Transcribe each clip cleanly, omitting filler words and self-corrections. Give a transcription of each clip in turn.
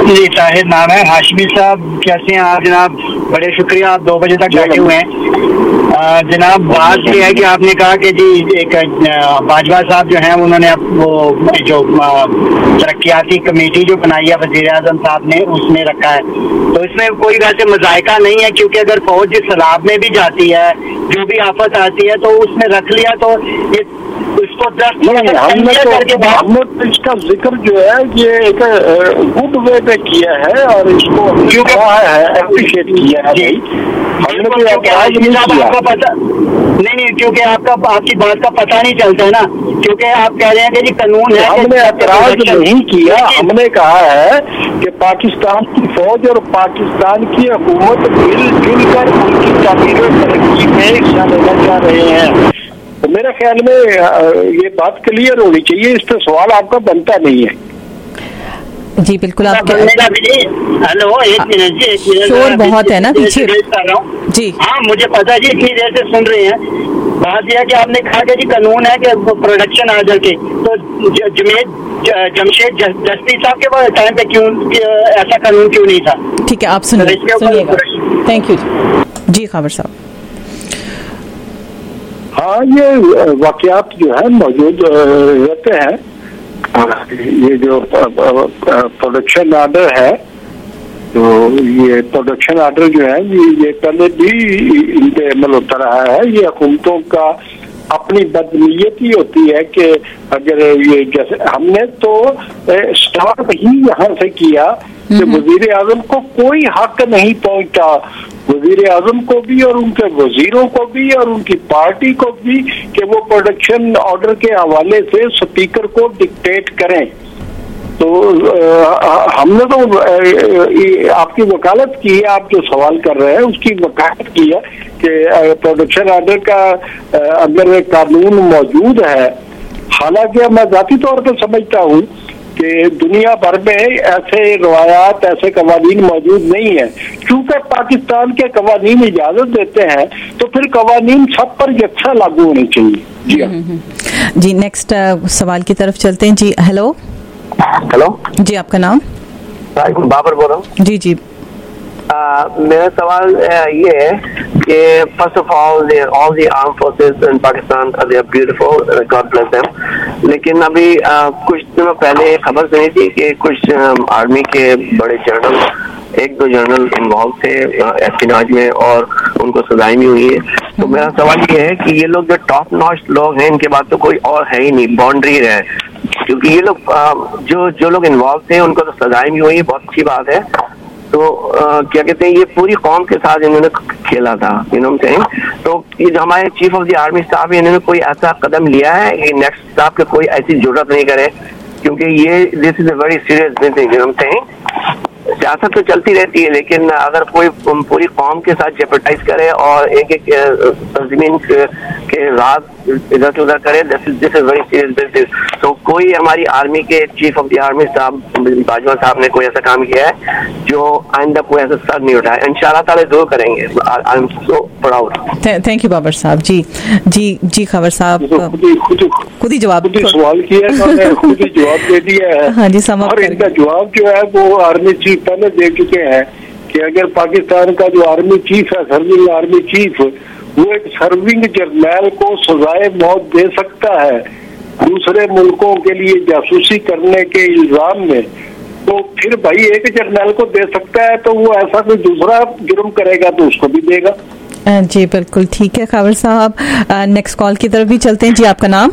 जी ताहिर नाम है। हाशमी साहब कैसे हैं आप जनाब? बड़े शुक्रिया, आप 2 बजे तक बैठे हुए हैं। जनाब बात ये है कि आपने कहा कि जी एक बाजवा साहब जो हैं उन्होंने वो जो तरक्याती कमेटी जो बनाई है वज़ीर आज़म साहब ने उसमें रखा है, तो इसमें कोई वैसे मज़ायका नहीं है, क्योंकि अगर फौज सैलाब में भी जाती है, जो भी आफत आती है, तो उसमें रख लिया तो ये उसको हमने तो इसका जिक्र जो है ये एक गुड वे पे किया है और इसको अप्रिशिएट किया है। हमने कोई ऐतराज नहीं किया। नहीं, क्योंकि आपकी बात का पता नहीं चलता है ना, क्योंकि आप कह रहे हैं कि जी कानून है। हमने ऐतराज नहीं किया, हमने कहा है कि पाकिस्तान की फौज और पाकिस्तान की हुकूमत मिलजुल कर उनकी तामीर और तरक्की में हिस्सा लेना चाह रहे हैं। तो मेरे ख्याल में ये बात क्लियर होनी चाहिए, इस पर सवाल आपका बनता नहीं है। जी बिल्कुल। आप हेलो, एक मिनट जी, शोर बहुत है ना पीछे जी। हाँ मुझे पता है जी, इतनी देर से सुन रहे हैं। बात यह है कि आपने कहा कि जी कानून है कि प्रोडक्शन ऑर्डर के, तो जमशेद जस्ती साहब के टाइम पे क्यों ऐसा कानून क्यों नहीं था? ठीक है, आप सुनिएगा। थैंक यू जी खबर साहब। हाँ, ये वाकयात जो है मौजूद रहते हैं। ये जो प्रोडक्शन ऑर्डर है, तो ये प्रोडक्शन ऑर्डर जो है ये पहले भी इन पे अमल होता रहा है। ये हुकूमतों का अपनी बदनीयती होती है कि अगर ये जैसे हमने तो स्टार्ट ही यहाँ से किया कि वजीर आजम को कोई हक नहीं पहुंचता, वजीर आजम को भी और उनके वजीरों को भी और उनकी पार्टी को भी, कि वो प्रोडक्शन ऑर्डर के हवाले से स्पीकर को डिक्टेट करें। तो हमने तो आपकी वकालत की है, आप जो सवाल कर रहे हैं उसकी वकालत की है कि प्रोडक्शन ऑर्डर का अगर कानून मौजूद है, हालांकि मैं जाती तौर पर समझता हूँ कि दुनिया भर में ऐसे रवायात, ऐसे कवानीन मौजूद नहीं है। चूंकि पाकिस्तान के कवानीन इजाजत देते हैं, तो फिर कवानीन सब पर यकसा लागू होने चाहिए। जी जी, नेक्स्ट सवाल की तरफ चलते हैं जी। हेलो जी, आपका नाम? बाबर बोल रहा हूँ जी जी। मेरा सवाल ये है कि first of all the arm forces in Pakistan they are beautiful, god bless them. लेकिन अभी कुछ दिनों पहले खबर सुनी थी कि कुछ आर्मी के बड़े जनरल, 1-2 जनरल इन्वॉल्व थे एस्पिनाज में और उनको सजाएं भी हुई है। तो मेरा सवाल ये है कि ये लोग जो टॉप नॉच लोग हैं, इनके बाद तो कोई और है ही नहीं, बाउंड्री है, क्योंकि ये लोग जो लोग इन्वॉल्व थे उनको तो सजाएं भी हुई है, बहुत अच्छी बात है। तो क्या कहते हैं, ये पूरी कौम के साथ इन्होंने खेला था, यू नो सेइंग। तो ये जो हमारे chief of the army staff है, इन्होंने कोई ऐसा कदम लिया है कि नेक्स्ट स्टाफ के कोई ऐसी जरूरत नहीं करे, क्योंकि ये this is a very serious business, you know saying. सियासत तो चलती रहती है, लेकिन अगर कोई पूरी कौम के साथ जेपरडाइज करे और एक तंजीम के राज इधर से उधर करे, this is very serious business. तो कोई हमारी आर्मी के चीफ ऑफ द आर्मी साहब बाजवा साहब ने कोई ऐसा काम किया है जो आइंदा कोई ऐसा सर नहीं उठाया? इंशाल्लाह ताला जरूर करेंगे। I am so proud. Thank you Babar साहब। जी जी जी, खबर साहब खुद ही जवाब सवाल किया, खुद ही जवाब दे दिया है। हाँ जी, और इनका जवाब जो है वो आर्मी चीफ पहले दे चुके हैं कि अगर पाकिस्तान का जो आर्मी चीफ है, सर्विंग आर्मी चीफ, वो एक सर्विंग जर्नैल को सजाए मौत दे सकता है दूसरे मुल्कों के लिए जासूसी करने के इल्जाम में, तो फिर भाई एक जर्नैल को दे सकता है, तो वो ऐसा कोई दूसरा जुर्म करेगा तो उसको भी देगा। जी बिल्कुल ठीक है खबर साहब। नेक्स्ट कॉल की तरफ भी चलते हैं जी। आपका नाम?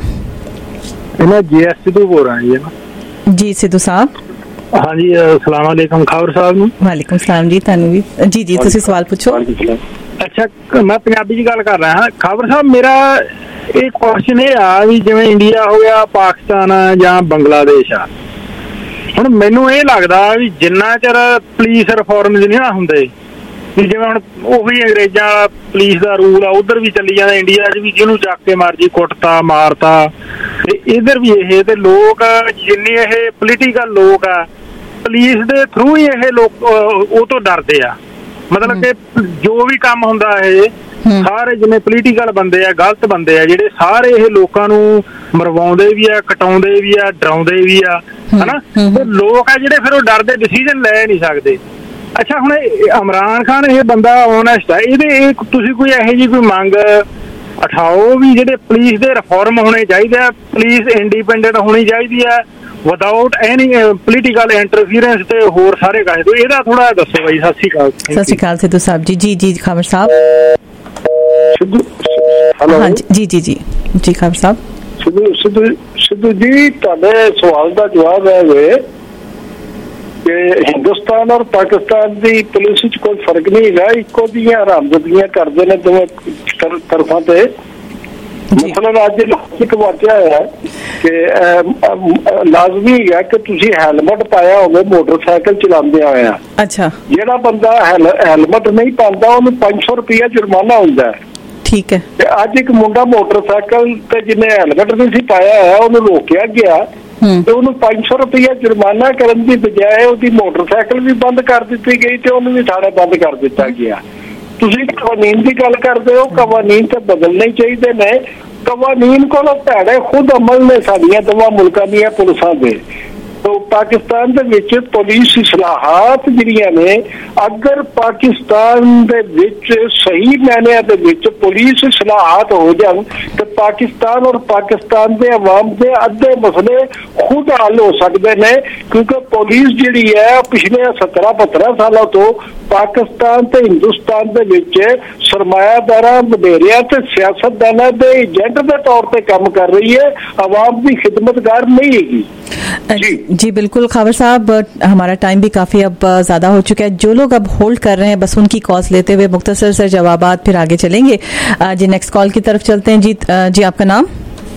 जी सिद्धू बोल रहा है जी। सिद्धू साहब? हाँ जी, अस्सलाम वालेकुम खबर साहब। वालेकुम सलाम जी, तनवी जी जी, तुसी सवाल पूछो। अच्छा, मैं पंजाबी च गल कर रहा खबर साहब। मेरा एक क्वेश्चन ये आ भी जिवें इंडिया हो गया, पाकिस्तान या बांग्लादेश आ, हुण मैनूं ये लगदा भी जिन्ना चिर पुलिस रिफॉर्म नहीं ना हुंदे, जिवें हुण ओही अंग्रेजां वाला पुलिस दा रूल आ उधर भी चली जांदा, इंडिया च भी जिहनूं चक के मर्जी कुटता मारता, ते इधर भी ये ते लोग जिन्ने ये पोलीटिकल लोग आ पुलिस दे थ्रू ही ये लोग वो तो डरदे आ। मतलब कि जो भी काम हुंदा है सारे जिन्ने पोलीटिकल बंदे आ, गलत बंदे आ, जिहड़े सारे ये लोकां नूं मरवाउंदे भी आ, कटाउंदे भी आ, डराउंदे भी आ, ਹਨਾ, ਤੇ ਲੋਕ ਆ ਜਿਹੜੇ ਫਿਰ ਉਹ ਡਰਦੇ ਡਿਸੀਜਨ ਲੈ ਨਹੀਂ ਸਕਦੇ। ਅੱਛਾ ਹੁਣ ਇਮਰਾਨ ਖਾਨ ਇਹ ਬੰਦਾ ਓਨੈਸਟ ਹੈ, ਇਹਦੇ ਤੁਸੀਂ ਕੋਈ ਇਹੋ ਜਿਹੀ ਕੋਈ ਮੰਗ ਉਠਾਓ ਵੀ ਜਿਹੜੇ ਪੁਲਿਸ ਦੇ ਰਿਫਾਰਮ ਹੋਣੇ ਚਾਹੀਦੇ ਆ, ਪੁਲਿਸ ਇੰਡੀਪੈਂਡੈਂਟ ਹੋਣੀ ਚਾਹੀਦੀ ਹੈ ਵਿਦਆਊਟ ਐਨੀ ਪੋਲੀਟੀਕਲ ਇੰਟਰਫੀਅਰੈਂਸ ਤੇ ਹੋਰ ਸਾਰੇ ਕਾਹੇ ਤੋਂ, ਇਹਦਾ ਥੋੜਾ ਦੱਸੋ ਬਾਈ। ਸਤਿ ਸ਼੍ਰੀ ਅਕਾਲ। ਸਤਿ ਸ਼੍ਰੀ ਅਕਾਲ ਸਿੱਧੂ ਸਾਹਿਬ ਜੀ। ਜੀ ਜੀ ਖਾਬਰ ਸਾਹਿਬ। ਹਾਂ ਜੀ ਖਾਬਰ ਸਾਹਿਬ। ਸਿੱਧੂ ਜੀ ਤੁਹਾਡੇ ਸਵਾਲ ਦਾ ਜਵਾਬ ਹੈ ਵੇ ਕਿ ਹਿੰਦੁਸਤਾਨ ਔਰ ਪਾਕਿਸਤਾਨ ਦੀ ਪੁਲਿਸ ਵਿੱਚ ਕੋਈ ਫਰਕ ਨਹੀਂ ਹੈਗਾ, ਇੱਕੋ ਦੀਆਂ ਹਰਾਮਜ਼ਦੀਆਂ ਕਰਦੇ ਨੇ ਦੋਵੇਂ ਤਰਫਾਂ ਤੇ। ਮਤਲਬ ਅੱਜ ਇੱਕ ਵਾਕਿਆ ਹੈ ਕਿ ਲਾਜ਼ਮੀ ਹੈ ਕਿ ਤੁਸੀਂ ਹੈਲਮਟ ਪਾਇਆ ਹੋਵੇ ਮੋਟਰਸਾਈਕਲ ਚਲਾਉਂਦੇ ਹੋਇਆ। ਅੱਛਾ। ਜਿਹੜਾ ਬੰਦਾ ਹੈਲਮਟ ਨਹੀਂ ਪਾਉਂਦਾ ਉਹਨੂੰ 500 ਰੁਪਇਆ ਜੁਰਮਾਨਾ ਹੁੰਦਾ ਹੈ। ਠੀਕ ਹੈ। ਤੇ ਅੱਜ ਇੱਕ ਮੁੰਡਾ ਮੋਟਰਸਾਈਕਲ ਤੇ ਜਿਹਨੇ ਹੈਲਮਟ ਨਹੀਂ ਸੀ ਪਾਇਆ ਹੋਇਆ ਉਹਨੂੰ ਰੋਕਿਆ ਗਿਆ ਤੇ ਉਹਨੂੰ 500 ਰੁਪਇਆ ਜੁਰਮਾਨਾ ਕਰਨ ਦੀ ਬਜਾਏ ਉਹਦੀ ਮੋਟਰਸਾਈਕਲ ਵੀ ਬੰਦ ਕਰ ਦਿੱਤੀ ਗਈ ਤੇ ਉਹਨੂੰ ਵੀ ਥਾਣੇ ਬੰਦ ਕਰ ਦਿੱਤਾ ਗਿਆ। ਤੁਸੀਂ ਕਾਨੂੰਨ ਦੀ ਗੱਲ ਕਰਦੇ ਹੋ, ਕਾਨੂੰਨ ਤਾਂ ਬਦਲਣੇ ਚਾਹੀਦੇ ਨੇ। ਕਾਨੂੰਨ ਕੋਲੋਂ ਭੈੜੇ ਖੁਦ ਅਮਲ ਨੇ ਸਾਡੀਆਂ ਦੋਵਾਂ ਮੁਲਕਾਂ ਦੀਆਂ ਪੁਲਿਸਾਂ ਦੇ। ਪਾਕਿਸਤਾਨ ਦੇ ਵਿੱਚ ਪੁਲਿਸ ਇਸਲਾਹਾਤ ਜਿਹੜੀਆਂ ਨੇ, ਅਗਰ ਪਾਕਿਸਤਾਨ ਦੇ ਵਿੱਚ ਸਹੀ ਮਾਇਨਿਆਂ ਦੇ ਵਿੱਚ ਪੁਲਿਸ ਇਸਲਾਹਾਤ ਹੋ ਜਾਣ ਤੇ ਪਾਕਿਸਤਾਨ ਔਰ ਪਾਕਿਸਤਾਨ ਦੇ ਆਵਾਮ ਦੇ ਅੱਧੇ ਮਸਲੇ ਖੁਦ ਹੱਲ ਹੋ ਸਕਦੇ ਨੇ। ਕਿਉਂਕਿ ਪੁਲਿਸ ਜਿਹੜੀ ਹੈ ਪਿਛਲੇ 17-15 ਸਾਲਾਂ ਤੋਂ ਪਾਕਿਸਤਾਨ ਤੇ ਹਿੰਦੁਸਤਾਨ ਦੇ ਵਿੱਚ ਸਰਮਾਇਆਦਾਰਾਂ, ਵਡੇਰਿਆਂ ਤੇ ਸਿਆਸਤਦਾਨਾਂ ਦੇ ਏਜੰਟ ਦੇ ਤੌਰ ਤੇ ਕੰਮ कर रही है, आवाम की खिदमतगार नहीं है। जी बिल्कुल खाबर साहब, हमारा टाइम भी काफ़ी अब ज़्यादा हो चुका है। जो लोग अब होल्ड कर रहे हैं बस उनकी कॉल्स लेते हुए मुख्तसर से जवाबात फिर आगे चलेंगे। जी नेक्स्ट कॉल की तरफ चलते हैं। जी आपका नाम?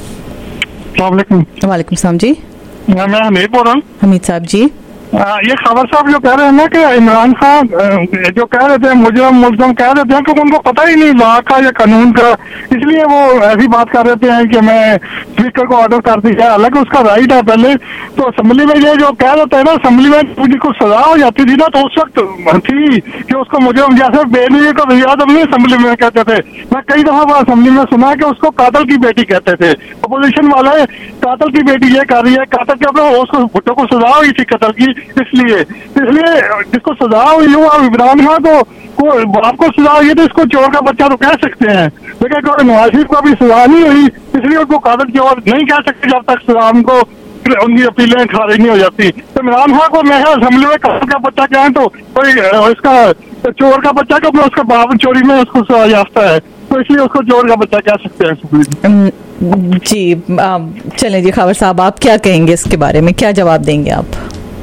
वालेकुम सलाम जी। मैं हमीद बोल रहा हूँ। हमीद साहब जी, ये खबर साहब जो कह रहे हैं ना कि इमरान खान जो कह रहे थे मुजरम कह रहे थे कि उनको पता ही नहीं लॉ का या कानून का, इसलिए वो ऐसी बात कर रहे हैं कि मैं स्पीकर को ऑर्डर कर दिया। हालांकि उसका राइट है। पहले तो असेंबली में ये जो कह रहे थे ना, असेंबली में जिसको सजा हो जाती थी ना तो उस वक्त थी कि उसको मुजरम जैसे बेनजीर को वज़ीर-ए-आज़म नहीं असेंबली में कहते थे। मैं कई दफा असेंबली में सुना कि उसको कातल की बेटी कहते थे। अपोजिशन वाले कातल की बेटी ये कर रही है, कातल के अपने उसको भुट्टो को सजा हुई थी कत्ल की, इसलिए जिसको सजा हुई हो इमरान खान को बाप को सजा हुई है तो इसको चोर का बच्चा तो कह सकते हैं, लेकिन नवाज शरीफ को अभी सजा नहीं हुई इसलिए उसको कातल की ओर नहीं कह सकते जब तक सजा उनको उनकी अपीलें खारिज नहीं हो जाती। तो इमरान खान को मैं असेंबली में कातल का बच्चा कहें तो कोई इसका चोर का बच्चा को उसका बाप चोरी में उसको सजा याफ्ता है तो इसलिए उसको चोर का बच्चा कह सकते हैं। जी चलें जी खाबर साहब, आप क्या कहेंगे इसके बारे में, क्या जवाब देंगे आप?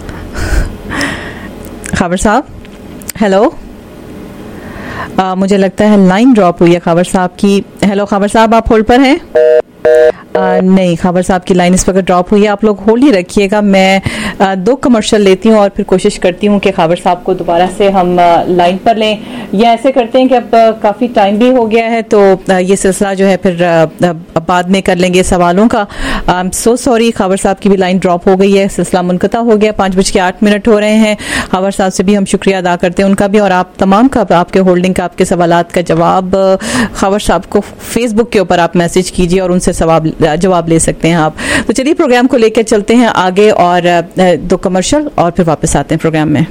खाबर साहब हेलो, मुझे लगता है लाइन ड्रॉप हुई है खाबर साहब की। हेलो खाबर साहब, आप होल्ड पर हैं? नहीं, खाबर साहब की लाइन इस वक्त ड्रॉप हुई है। आप लोग होल्ड ही रखिएगा, मैं 2 कमर्शियल लेती हूँ और फिर कोशिश करती हूँ कि खाबर साहब को दोबारा से हम लाइन पर लें, या ऐसे करते हैं कि अब काफ़ी टाइम भी हो गया है तो ये सिलसिला जो है फिर बाद में कर लेंगे सवालों का। सो सॉरी, खाबर साहब की भी लाइन ड्रॉप हो गई है, सिलसिला मुनक़ता हो गया। 5:08 हो रहे हैं। खाबर साहब से भी हम शुक्रिया अदा करते हैं, उनका भी और आप तमाम का, आपके होल्डिंग का, आपके सवालात का जवाब खाबर साहब को फेसबुक के ऊपर आप मैसेज कीजिए और उनसे जवाब ले सकते हैं आप। तो चलिए प्रोग्राम को लेकर चलते हैं आगे और 2 कमर्शियल और फिर वापस आते हैं प्रोग्राम में।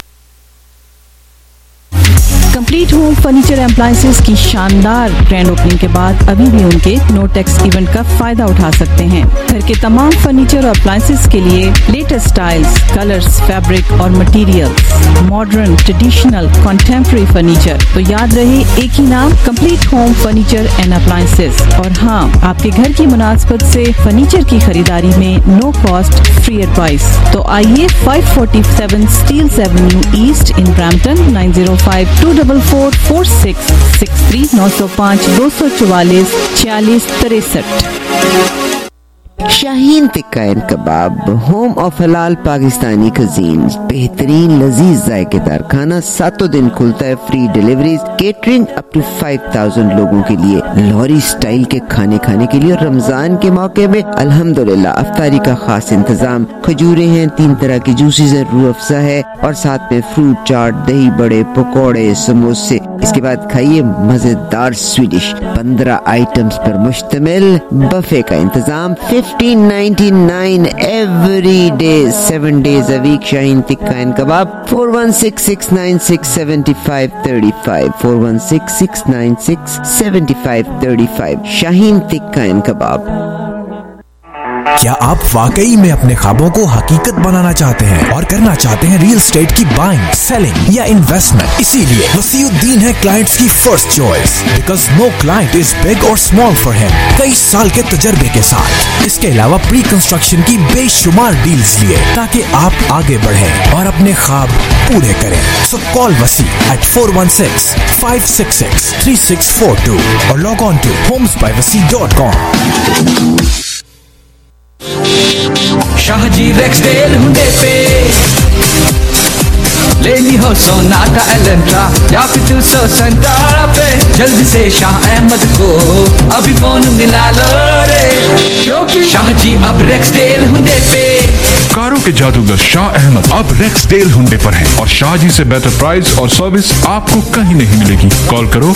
कंप्लीट होम फर्नीचर एप्लायंसेस की शानदार ग्रैंड ओपनिंग के बाद अभी भी उनके नो टैक्स इवेंट का फायदा उठा सकते हैं। घर के तमाम फर्नीचर और अप्लायंसेस के लिए लेटेस्ट स्टाइल्स, कलर्स, फैब्रिक और materials, modern, traditional, contemporary furniture. तो याद रहे एक ही नाम, complete home furniture and appliances. और हाँ, आपके घर की मुनासबत से फर्नीचर की खरीदारी में नो कॉस्ट फ्री एडवाइस। तो आइए 547 Steeles Avenue East in Brampton 9052444663 905 244 4663। Shaheen tikka and kebab, home of halal Pakistani cuisine, बेहतरीन लजीज जायकेदार खाना, 7 दिन खुलता है, free deliveries, catering up to 5000 लोगों के लिए, लाहौरी स्टाइल के खाने खाने के लिए। और रमजान के मौके में अल्हम्दुलिल्लाह अफ्तारी का खास इंतजाम, खजूरे हैं, 3 तरह की जूसेस है, रूह अफ़ज़ा है और साथ में फ्रूट चाट, दही बड़े, पकौड़े, समोसे। इसके बाद खाइए मजेदार स्वीडिश 15 आइटम्स पर मुश्तमिल बफे का इंतजाम। 5 $15.99 every day, 7 days a week. Shaheen Tikka and Kebab. 416-696-7535. 416-696-7535. Shaheen Tikka and Kebab. क्या आप वाकई में अपने ख्वाबों को हकीकत बनाना चाहते हैं और करना चाहते हैं रियल एस्टेट की बाइंग, सेलिंग या इन्वेस्टमेंट? इसीलिए वसीउद्दीन है क्लाइंट्स की first choice, because no client is big और स्मॉल फॉर हिम। कई साल के तजर्बे के साथ, इसके अलावा प्री कंस्ट्रक्शन की बेशुमार डील्स लिए ताकि आप आगे बढ़ें और अपने ख्वाब पूरे करें। सो कॉल वसी at 416-566-3642 और log on to homesbyvasi.com। Shahji Rexdale हुंडे पे लेनी हो सोनाटा एलेंट्रा या फिर 270 पे, जल्दी से शाह अहमद को अभी फोन मिला लो रे, क्योंकि शाहजी अब रेक्सडेल हुंडे पे। कारों के जादूगर शाह अहमद अब रेक्सडेल हुंडे पर हैं और शाहजी से बेहतर प्राइस और सर्विस आपको कहीं नहीं मिलेगी। कॉल करो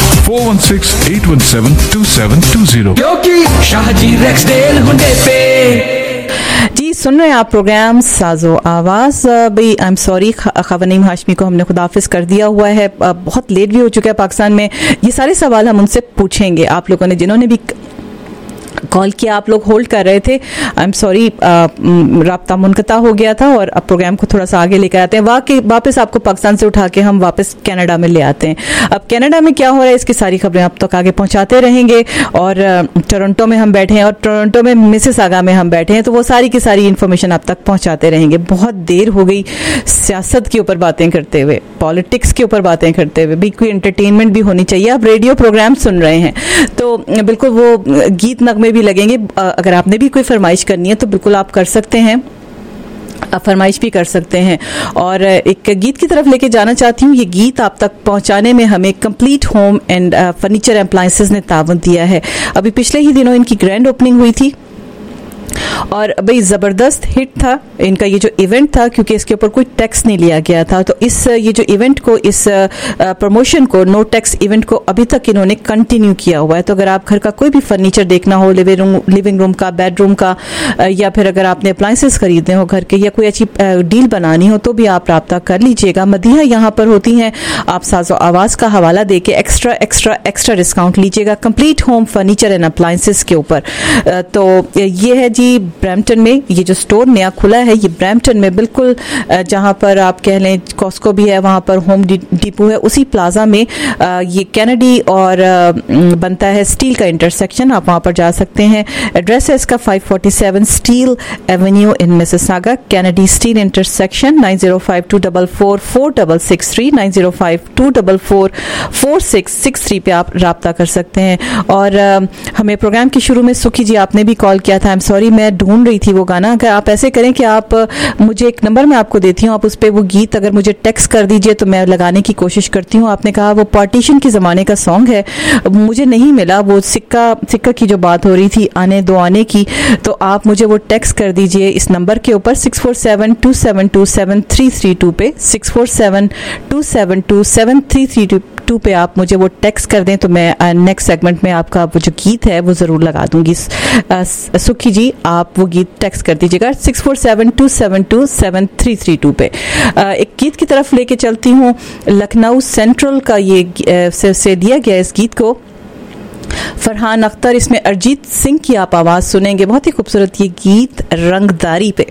416-817-2720, क्योंकि शाहजी रेक्सडेल हुंडे पे। जी, सुन रहे हैं आप प्रोग्राम साजो आवाज। भाई आई एम सॉरी, खवानीम हाशमी को हमने खुदाफिज कर दिया हुआ है, बहुत लेट भी हो चुका है पाकिस्तान में। ये सारे सवाल हम उनसे पूछेंगे। आप लोगों ने जिन्होंने भी कॉल किया, आप लोग होल्ड कर रहे थे, आई एम सॉरी, राब्ता मुनक़ता हो गया था और अब प्रोग्राम को थोड़ा सा आगे लेकर आते हैं। वापस आपको पाकिस्तान से उठा के हम वापस कनाडा में ले आते हैं। अब कनाडा में क्या हो रहा है इसकी सारी खबरें आप तक आगे पहुंचाते रहेंगे। और टोरंटो में हम बैठे हैं और टोरंटो में मिसिसागा में हम बैठे हैं, तो वो सारी की सारी इन्फॉर्मेशन आप तक पहुंचाते रहेंगे। बहुत देर हो गई सियासत के ऊपर बातें करते हुए, पॉलिटिक्स के ऊपर बातें करते हुए, भी कोई एंटरटेनमेंट भी होनी चाहिए। आप रेडियो प्रोग्राम सुन रहे हैं तो बिल्कुल वो गीत नगमे भी लगेंगे। अगर आपने भी कोई फरमाइश करनी है तो बिल्कुल आप कर सकते हैं, फरमाइश भी कर सकते हैं। और एक गीत की तरफ लेके जाना चाहती हूँ। ये गीत आप तक पहुंचाने में हमें complete home and furniture appliances ने तावन दिया है। अभी पिछले ही दिनों इनकी ग्रैंड ओपनिंग हुई थी और भाई ज़बरदस्त हिट था इनका ये जो इवेंट था, क्योंकि इसके ऊपर कोई टैक्स नहीं लिया गया था। तो इस ये जो इवेंट को, इस प्रमोशन को, नो टैक्स इवेंट को अभी तक इन्होंने कंटिन्यू किया हुआ है। तो अगर आप घर का कोई भी फर्नीचर देखना हो, लिविंग रूम का, बेडरूम का, या फिर अगर आपने अप्लायंसेस खरीदने हो घर के, या कोई अच्छी डील बनानी हो, तो भी आप रब्ता कर लीजिएगा। मदीहा यहाँ पर होती हैं। आप साजो आवाज़ का हवाला दे के एक्स्ट्रा डिस्काउंट लीजिएगा complete home furniture and appliances के ऊपर। तो ये है जी ब्रैम्पटन में, ये जो स्टोर नया खुला है ये ब्रैम्पटन में बिल्कुल जहां पर आप कह लें कॉस्को भी है, वहां पर होम डिपो है, उसी प्लाजा में ये कैनेडी और बनता है स्टील का इंटरसेक्शन। आप वहां पर जा सकते हैं। एड्रेस है इसका 547 Steel Avenue in Mississauga, Kennedy Steel intersection. 9052444663 9052444663 पे आप राब्ता कर सकते हैं। और हमें प्रोग्राम के शुरू में सुखी जी आपने भी कॉल किया था, आई एम सॉरी मैं ढूंढ रही थी वो गाना। अगर आप ऐसे करें कि आप मुझे एक नंबर मैं आपको देती हूँ, आप उस पर वो गीत अगर मुझे टेक्स्ट कर दीजिए तो मैं लगाने की कोशिश करती हूँ। आपने कहा वो पार्टीशन के ज़माने का सॉन्ग है, मुझे नहीं मिला। वो सिक्का की जो बात हो रही थी आने दो आने की, तो आप मुझे वो टेक्स्ट कर दीजिए इस नंबर के ऊपर 647-272-7332 पे, 647-272-7332 पे आप मुझे वो टेक्स्ट कर दें तो मैं नेक्स्ट सेगमेंट में आपका वो जो गीत है वो ज़रूर लगा दूंगी। सुखी जी आप वो गीत टेक्स्ट कर दीजिएगा 647-272-7332 पे। एक गीत की तरफ लेके चलती हूँ। लखनऊ सेंट्रल का ये से दिया गया इस गीत को, फरहान अख्तर, इसमें अरिजीत सिंह की आप आवाज़ सुनेंगे। बहुत ही खूबसूरत ये गीत रंगदारी पे।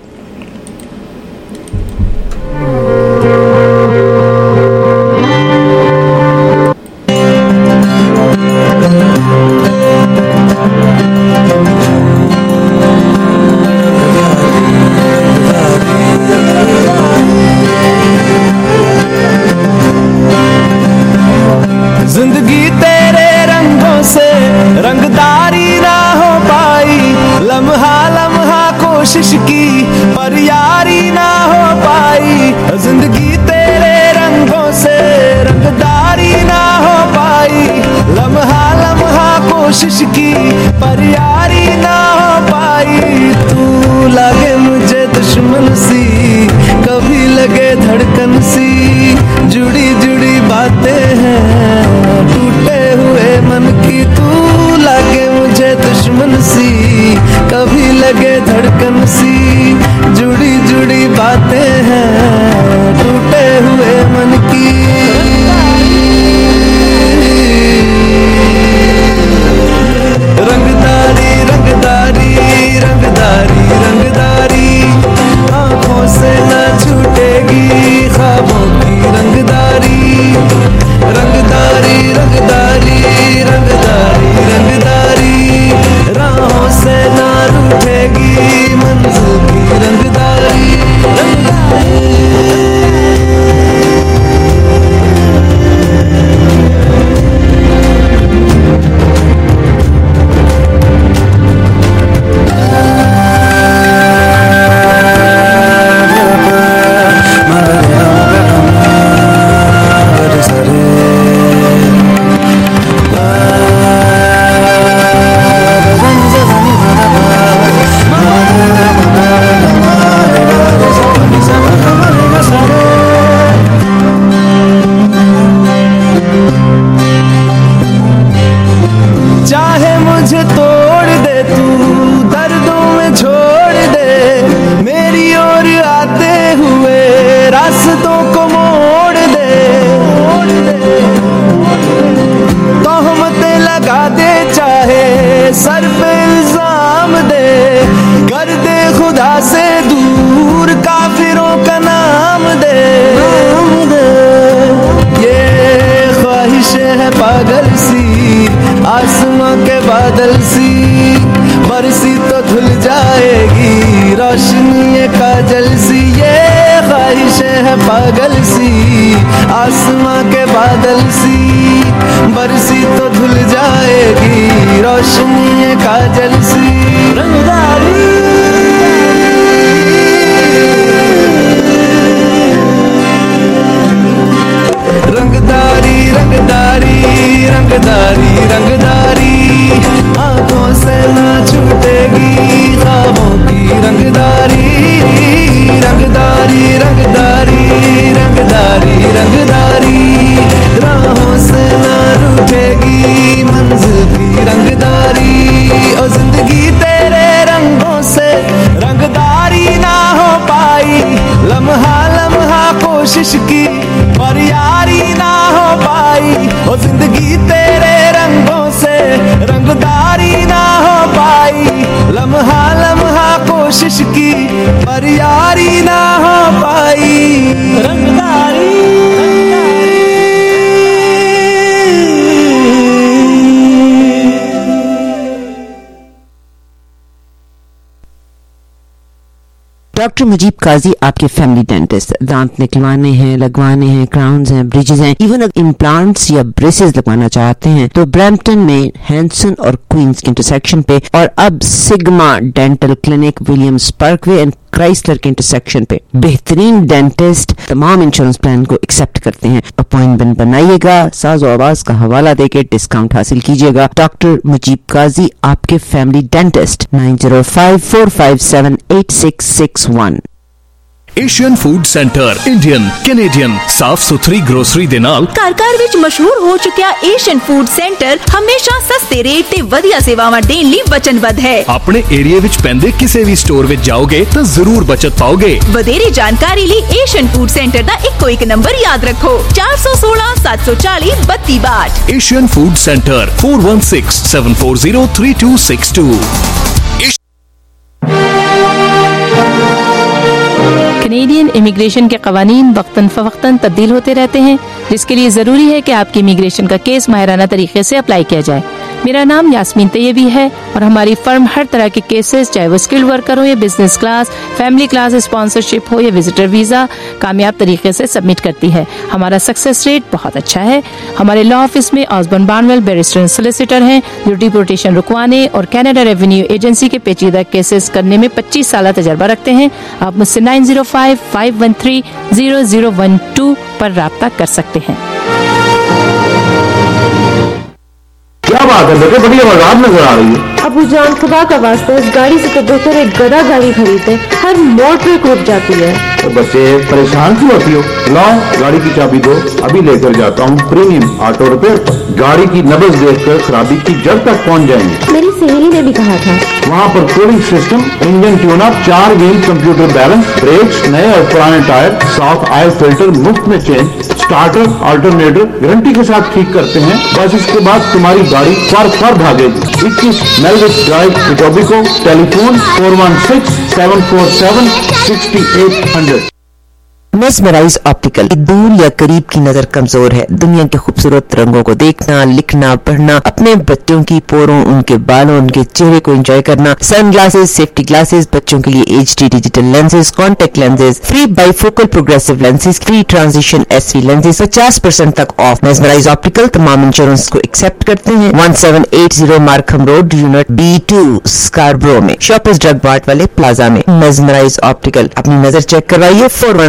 जिंदगी तेरे रंगों से रंगदारी ना हो पाई, लम्हा लम्हा कोशिश की पर यारी ना हो पाई। जिंदगी तेरे रंगों से रंगदारी ना हो पाई, लम्हा लम्हा कोशिश की पर यारी ना हो पाई। तू लगे मुझे दुश्मन सी, कभी लगे धड़कन सी, जुड़ी जुड़ी बातें हैं टूटे हुए मन की। तू लगे मुझे दुश्मन सी, कभी लगे धड़कन सी, जुड़ी जुड़ी बातें हैं टूटे हुए मन की। रंगदारी रंगदारी रंगदारी रंगदारी, आंखों से न छूटेगी ख्वाबों की रंगदारी। रंगदारी रंगदारी रंगदारी रंगदारी, राहों से न रूठेगी मंजिल की रंगदारी। चाहे मुझे तोड़ दे तू, दर्दों में छोड़ दे, मेरी ओर आते हुए रास्तों को मोड़ दे। तोहमतें लगा दे, चाहे सर पे इल्जाम दे, कर दे खुदा से दूर काफिरों का नाम दे। ये ख्वाहिशें है पागल सी, आसमां के बादल सी, बरसी तो धुल जाएगी रोशनी ये काजल सी। ये ख्वाहिशें है पागल सी, आसमां के बादल सी, बरसी तो धुल जाएगी रोशनी ये काजल सी। रंगदारी रंगदारी रंगदारी रंगदारी रंगदारी, आंखों से ना छूटेगी ख्वाबों की रंगदारी। रंगदारी रंगदारी रंगदारी रंगदारी, राहों से ना रूठेगी मंजिल की रंगदारी। ओ जिंदगी तेरे रंगों से रंगदारी ना हो पाई, लम्हा लम्हा कोशिश की पर यारी ना हो पाई। ओ जिंदगी तेरे रंगों से रंगदारी ना हो पाई, लम्हा लम्हा कोशिश की पर यारी ना हो पाई। रंगदारी डॉक्टर मुजीब काजी आपके फैमिली डेंटिस्ट। दांत निकलवाने हैं, लगवाने हैं, क्राउन्स हैं, ब्रिजेस हैं, इवन अगर इम्प्लांट्स या ब्रेसेस लगवाना चाहते हैं तो ब्रैम्पटन में हैंसन और क्वींस के इंटरसेक्शन पे, और अब Sigma dental clinic Williams Parkway and Chrysler के इंटरसेक्शन पे बेहतरीन डेंटिस्ट तमाम इंश्योरेंस प्लान को एक्सेप्ट करते हैं। अपॉइंटमेंट बनाइएगा, साज़ो आवाज का हवाला देके डिस्काउंट हासिल कीजिएगा। डॉक्टर मुजीब काजी आपके family dentist 9054578661। Asian food centre Indian Canadian साफ सुथरी ग्रोसरी दे नाल ਘਰ ਵਿੱਚ ਮਸ਼ਹੂਰ ਹੋ ਚੁੱਕਿਆ ਏਸ਼ੀਅਨ ਫੂਡ ਸੈਂਟਰ ਹਮੇਸ਼ਾ ਸਸਤੇ ਰੇਟ ਤੇ ਵਧੀਆ ਸੇਵਾਵਾਂ ਦੇਣ ਲਈ ਵਚਨਬੱਧ ਹੈ। ਆਪਣੇ ਏਰੀਆ ਵਿੱਚ ਪੈਂਦੇ ਕਿਸੇ ਵੀ ਸਟੋਰ ਵਿੱਚ ਜਾਓਗੇ ਤਾਂ ਜ਼ਰੂਰ ਬਚਤ ਪਾਓਗੇ। ਵਧੇਰੇ ਜਾਣਕਾਰੀ ਲਈ ਏਸ਼ੀਅਨ ਫੂਡ ਸੈਂਟਰ ਦਾ ਇੱਕੋ ਇੱਕ ਨੰਬਰ ਯਾਦ ਰੱਖੋ 416 740 3262। Asian food centre 4167403262। Canadian immigration के कवानीन वक्तन फवक्तन तब्दील होते रहते हैं, जिसके लिए ज़रूरी है कि आपके इमिग्रेशन का केस माहिराना तरीके से अप्लाई किया जाए। मेरा नाम यास्मीन तैयबी है और हमारी फर्म हर तरह के केसेस, चाहे वो स्किल्ड वर्कर हो या business class, family class, sponsorship हो या विजिटर वीज़ा, कामयाब तरीके से सबमिट करती है। हमारा सक्सेस रेट बहुत अच्छा है। हमारे लॉ ऑफिस में ऑसबर्न बार्नवेल बैरिस्टर सोलिसिटर हैं जो डिपोर्टेशन रुकवाने और कनाडा रेवेन्यू एजेंसी के पेचीदा केसेस करने में 25 साल तजर्बा रखते हैं। आप मुझसे 9055130012 पर राब्ता कर सकते हैं। क्या बात है बेटे, बड़ी आवाज़ नजर आ रही है। अबू जान खुदा का वास्ता इस गाड़ी से तो बेहतर एक गधा गाड़ी खरीदे, हर मोड़ पे रुक जाती है। तो बच्चे परेशान क्यों होती हो? लाओ गाड़ी की चाबी दो, अभी लेकर जाता हूँ प्रीमियम ऑटो रिपेयर। गाड़ी की नब्ज देखकर खराबी की जड़ तक पहुँच जाएंगे। मेरी सहेली ने भी कहा था। वहाँ पर cooling system, engine tune up, 4 wheel computer balance, brakes, नए और पुराने टायर, साफ ऑयल फिल्टर मुफ्त में चेंज, स्टार्टर अल्टरनेटर गारंटी के साथ ठीक करते हैं। बस इसके बाद तुम्हारी गाड़ी फर भागेगी। 21 Melvich drive, Etobicoke. Telephone 416-747-6800। Mesmerize optical. दूर या करीब की नजर कमजोर है, दुनिया के खूबसूरत रंगों को देखना, लिखना, पढ़ना, अपने बच्चों की पोरों, उनके बालों, उनके चेहरे को एंजॉय करना, सन ग्लासेस, सेफ्टी ग्लासेस, बच्चों के लिए HD digital lenses, contact lenses, free bifocal progressive lenses, free transition SV lenses, 50% तक ऑफ। मेस्मराइज ऑप्टिकल तमाम इंश्योरेंस को एक्सेप्ट करते हैं। 1780 Markham road, unit B2, Scarborough में। शॉप इस ड्रग मार्ट वाले प्लाजा में। मेस्मराइज ऑप्टिकल, अपनी नजर चेक करवाइए।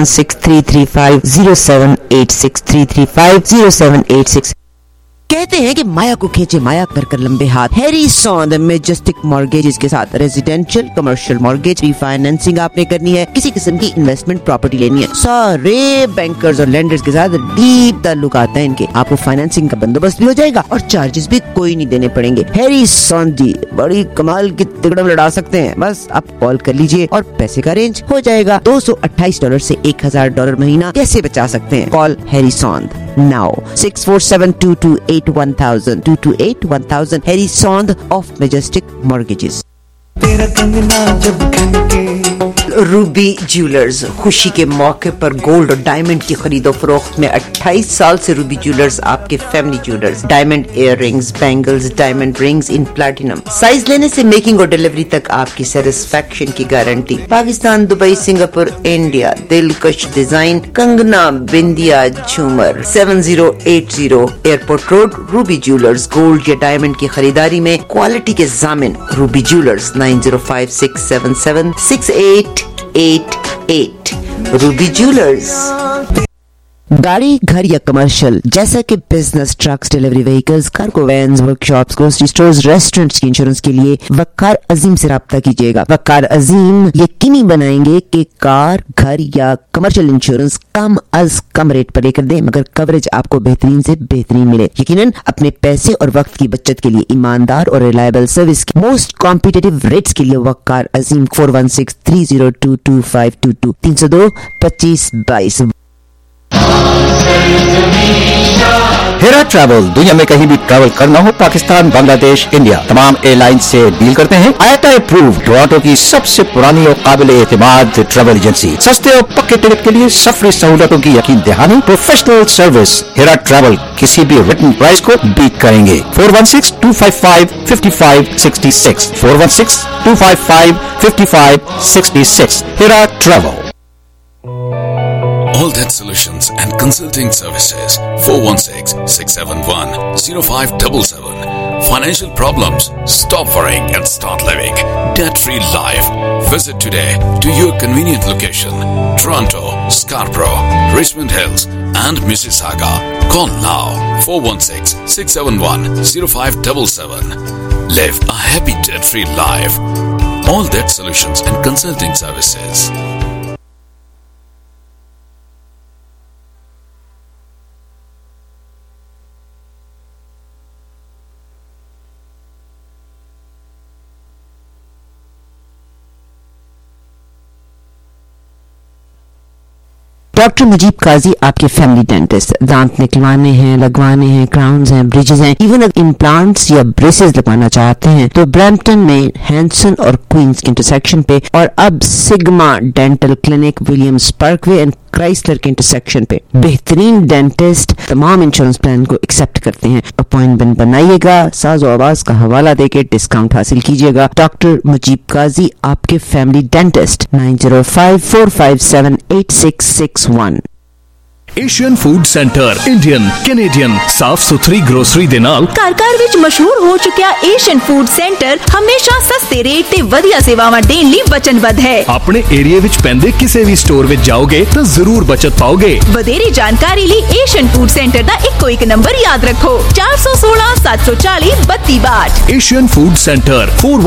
4163350786 कहते हैं कि माया को खींचे माया, कर लंबे हाथ। हैरी सॉन्द मैजेस्टिक मॉर्गेजेस के साथ रेजिडेंशियल कमर्शियल मॉर्गेज रीफाइनेंसिंग आपने करनी है, किसी किस्म की इन्वेस्टमेंट प्रॉपर्टी लेनी है, सारे बैंकर्स और लेंडर्स के साथ डीप ताल्लुकात हैं इनके। आपको फाइनेंसिंग का बंदोबस्त भी हो जाएगा और चार्जेस भी कोई नहीं देने पड़ेंगे। हैरी सॉन्द जी बड़ी कमाल की तिकड़म लड़ा सकते हैं। बस आप कॉल कर लीजिए और पैसे का अरेंज हो जाएगा। $228 से $1000 महीना कैसे बचा सकते हैं? Call Harry Sond now 647-228-1000 228-1000 Harry Sond of Majestic Mortgages. तेरा कंगना जब खनके। रूबी ज्वेलर्स, खुशी के मौके पर गोल्ड और डायमंड की खरीदो फरोख्त में 28 साल से रूबी ज्वेलर्स आपके family jewellers. Diamond ear rings, bangles, diamond rings in platinum. Size लेने से मेकिंग और डिलीवरी तक आपकी सेटिस्फेक्शन की guarantee. Pakistan, Dubai, Singapore, India. दिलकश डिजाइन, कंगना, बिंदिया, झूमर। 7080 airport road, Ruby jewellers. Gold या डायमंड की खरीदारी में क्वालिटी के जामिन रूबी ज्वेलर्स। 9056776888 Ruby jewellers. गाड़ी, घर या कमर्शियल जैसा कि business, trucks, delivery vehicles, cargo vans, workshops, grocery stores, restaurants की इंश्योरेंस के लिए वक्कार अजीम से राब्ता कीजिएगा। वक्कार अजीम यकीनी बनाएंगे कि कार, घर या कमर्शियल इंश्योरेंस कम अज कम रेट पर लेकर दें, मगर कवरेज आपको बेहतरीन से बेहतरीन मिले। यकीनन अपने पैसे और वक्त की बचत के लिए ईमानदार और रिलायबल सर्विस की मोस्ट कॉम्पिटिटिव रेट्स के लिए वक्कार अजीम 416-302-2522 302-2522। हेरा ट्रैवल, दुनिया में कहीं भी ट्रैवल करना हो, पाकिस्तान, बांग्लादेश, इंडिया, तमाम एयरलाइंस से डील करते हैं। IATA अप्रूव्ड, टोरंटो की सबसे पुरानी और काबिल एतमाद ट्रैवल एजेंसी। सस्ते और पक्के टिकट के लिए सफरी सहूलतों की यकीन दहानी, प्रोफेशनल सर्विस। हेरा ट्रैवल किसी भी रिटन प्राइस को बीट करेंगे। 416-255-5566 416-255-5566 Hera travel. All That Solutions and Consulting Services 416-671-0577. Financial problems? Stop worrying and start living debt-free life. Visit today to your convenient location. Toronto, Scarborough, Richmond Hills and Mississauga. Call now 416-671-0577. Live a happy debt-free life. All That Solutions and Consulting Services. Doctor Mujib Qazi आपके family dentist. दांत निकलवाने हैं, लगवाने हैं, crowns हैं, bridges हैं, even अगर implants या ब्रेसेस लगवाना चाहते हैं तो ब्रैम्पटन में हैंसन और क्वींस के इंटरसेक्शन पे, और अब Sigma dental clinic Williams Parkway and Chrysler के इंटरसेक्शन पे। बेहतरीन डेंटिस्ट तमाम इंश्योरेंस प्लान को एक्सेप्ट करते हैं। अपॉइंटमेंट बनाइएगा, साज़ो आवाज का हवाला देके डिस्काउंट हासिल कीजिएगा। डॉक्टर मुजीब काजी आपके family dentist. 9054578661। Asian food centre Indian Canadian साफ सुथरी ग्रोसरी दे नाल ਘਰ ਵਿੱਚ ਮਸ਼ਹੂਰ ਹੋ ਚੁੱਕਿਆ ਏਸ਼ੀਅਨ ਫੂਡ ਸੈਂਟਰ ਹਮੇਸ਼ਾ ਸਸਤੇ ਰੇਟ ਤੇ ਵਧੀਆ ਸੇਵਾਵਾਂ ਦੇਣ ਲਈ ਵਚਨਬੱਧ ਹੈ। ਆਪਣੇ ਏਰੀਆ ਵਿੱਚ ਪੈਂਦੇ ਕਿਸੇ ਵੀ ਸਟੋਰ ਵਿੱਚ ਜਾਓਗੇ ਤਾਂ ਜ਼ਰੂਰ ਬਚਤ ਪਾਓਗੇ। ਵਧੇਰੇ ਜਾਣਕਾਰੀ ਲਈ ਏਸ਼ੀਅਨ ਫੂਡ ਸੈਂਟਰ ਦਾ ਇੱਕੋ ਇੱਕ ਨੰਬਰ ਯਾਦ ਰੱਖੋ 416 740 3262। Asian food centre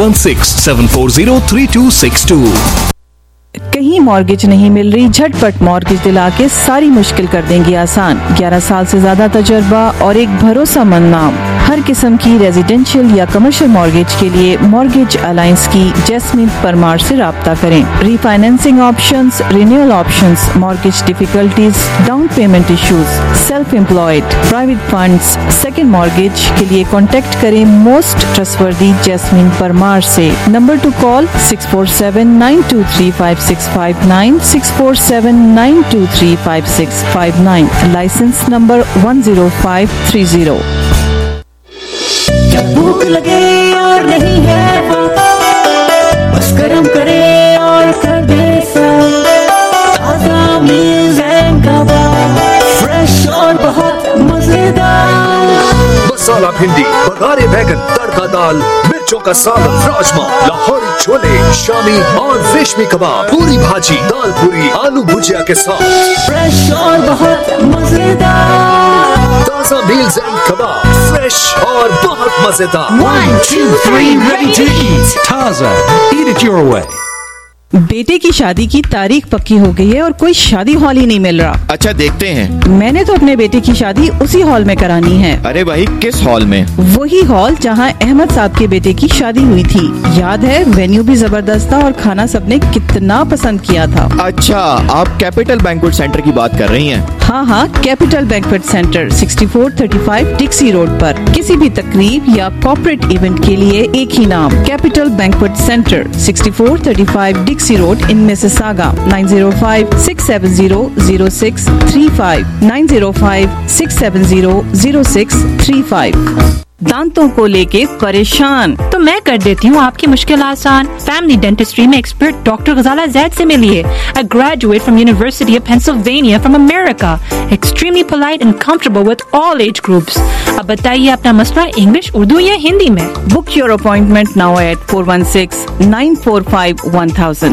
4167403262। कहीं मॉर्गेज नहीं मिल रही, झटपट मॉर्गेज दिला के सारी मुश्किल कर देंगे आसान। 11 साल से ज्यादा तजर्बा और एक भरोसामंद नाम। हर किस्म की रेजिडेंशियल या कमर्शियल मॉर्गेज के लिए मॉर्गेज अलायंस की जैस्मीन परमार से राब्ता करें। Refinancing options, renewal options, mortgage difficulties, down payment issues, self employed, private funds, second mortgage के लिए कॉन्टेक्ट करें मोस्ट ट्रस्टवर्दी जैस्मीन परमार से। Number two call 647-923-5659, 647-923-5659, licence number 10530। जब भूख लगे और नहीं है बस गरम करे और कर दे ताजा मील्स एंड कबाब, फ्रेश और बहुत मजेदार। मसाला भिंडी, बघारे बैगन, तड़का दाल, मिर्चों का सालन, राजमा, लाहौरी छोले, शामी और रेशमी कबाब, पूरी भाजी, दाल पूरी, आलू भुजिया के साथ, फ्रेश और बहुत मजेदार। ताजा मील्स एंड कबाब, फ्रेश और बहुत मजेदार। 1, 2, 3 ready to eat. Taza, eat it your way. बेटे की शादी की तारीख पक्की हो गई है और कोई शादी हॉल ही नहीं मिल रहा। अच्छा देखते हैं। मैंने तो अपने बेटे की शादी उसी हॉल में करानी है। अरे भाई किस हॉल में? वही हॉल जहां अहमद साहब के बेटे की शादी हुई थी। याद है, वेन्यू भी जबरदस्त था और खाना सबने कितना पसंद किया था। अच्छा, आप कैपिटल बैंक्वेट सेंटर की बात कर रही हैं? हाँ, capital banquet centre 6435 Dixie road पर। किसी भी तकरीब या कॉर्पोरेट इवेंट के लिए एक ही नाम, capital banquet centre 6435 Dixie road in Mississauga. 9056700635, 9056700635। दांतों को लेके परेशान तो मैं कर देती हूँ आपकी मुश्किल आसान। फैमिली डेंटिस्ट्री में एक्सपर्ट डॉक्टर गजाला जैद से मिलिए। A graduate from University of Pennsylvania from America, extremely polite and comfortable with all age groups। अब बताइए अपना मसला इंग्लिश, उर्दू या हिंदी में। Book your appointment now at 416-945-1000,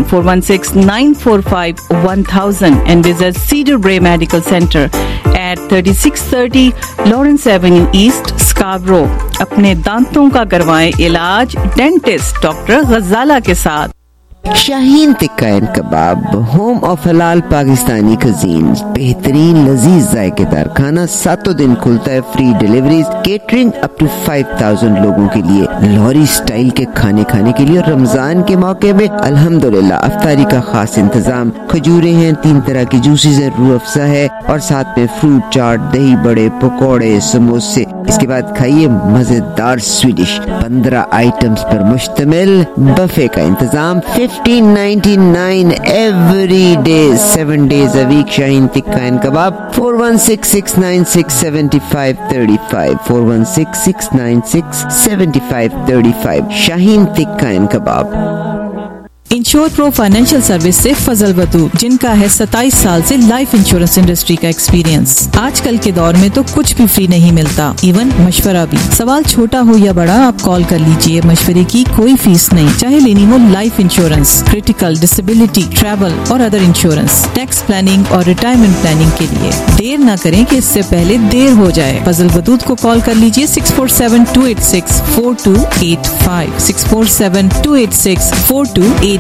416-945-1000 and visit Cedar Bray Medical Center at 3630 Lawrence Avenue East, Scarborough। अपने दांतों का करवाएं इलाज डेंटिस्ट डॉक्टर गजाला के साथ। Shaheen tikka and kebab, home of halal Pakistani कजीन्स, बेहतरीन लजीज जायकेदार खाना, 7 दिन खुलता है, free deliveries, catering up to 5000 लोगों के लिए, लाहौरी स्टाइल के खाने खाने के लिए। और रमजान के मौके में अल्हम्दुलिल्लाह अफ्तारी का खास इंतजाम। खजूरे हैं, 3 तरह की जूसेस है, रूह अफ़ज़ा है और साथ में फ्रूट चाट, दही बड़े, पकौड़े, समोसे। इसके बाद खाइए मजेदार स्वीडिश 15 आइटम्स पर मुश्तमिल बफे का इंतजाम। 1599 every day, 7 days a week। Shaheen tikka and kebab 416-696-7535, 416-696-7535। Shaheen tikka and kebab. Insure pro financial service से फजल बतू, जिनका है 27 साल से लाइफ इंश्योरेंस इंडस्ट्री का एक्सपीरियंस। आजकल के दौर में तो कुछ भी फ्री नहीं मिलता, इवन मशवरा भी। सवाल छोटा हो या बड़ा, आप कॉल कर लीजिए। मशवरे की कोई फीस नहीं, चाहे लेनी हो life insurance, critical, disability, travel और अदर इंश्योरेंस, टैक्स प्लानिंग और रिटायरमेंट प्लानिंग के लिए। देर न करें कि इससे पहले देर हो जाए। फजल बतूत को कॉल कर लीजिए 647-286-4285, 647-286-4285।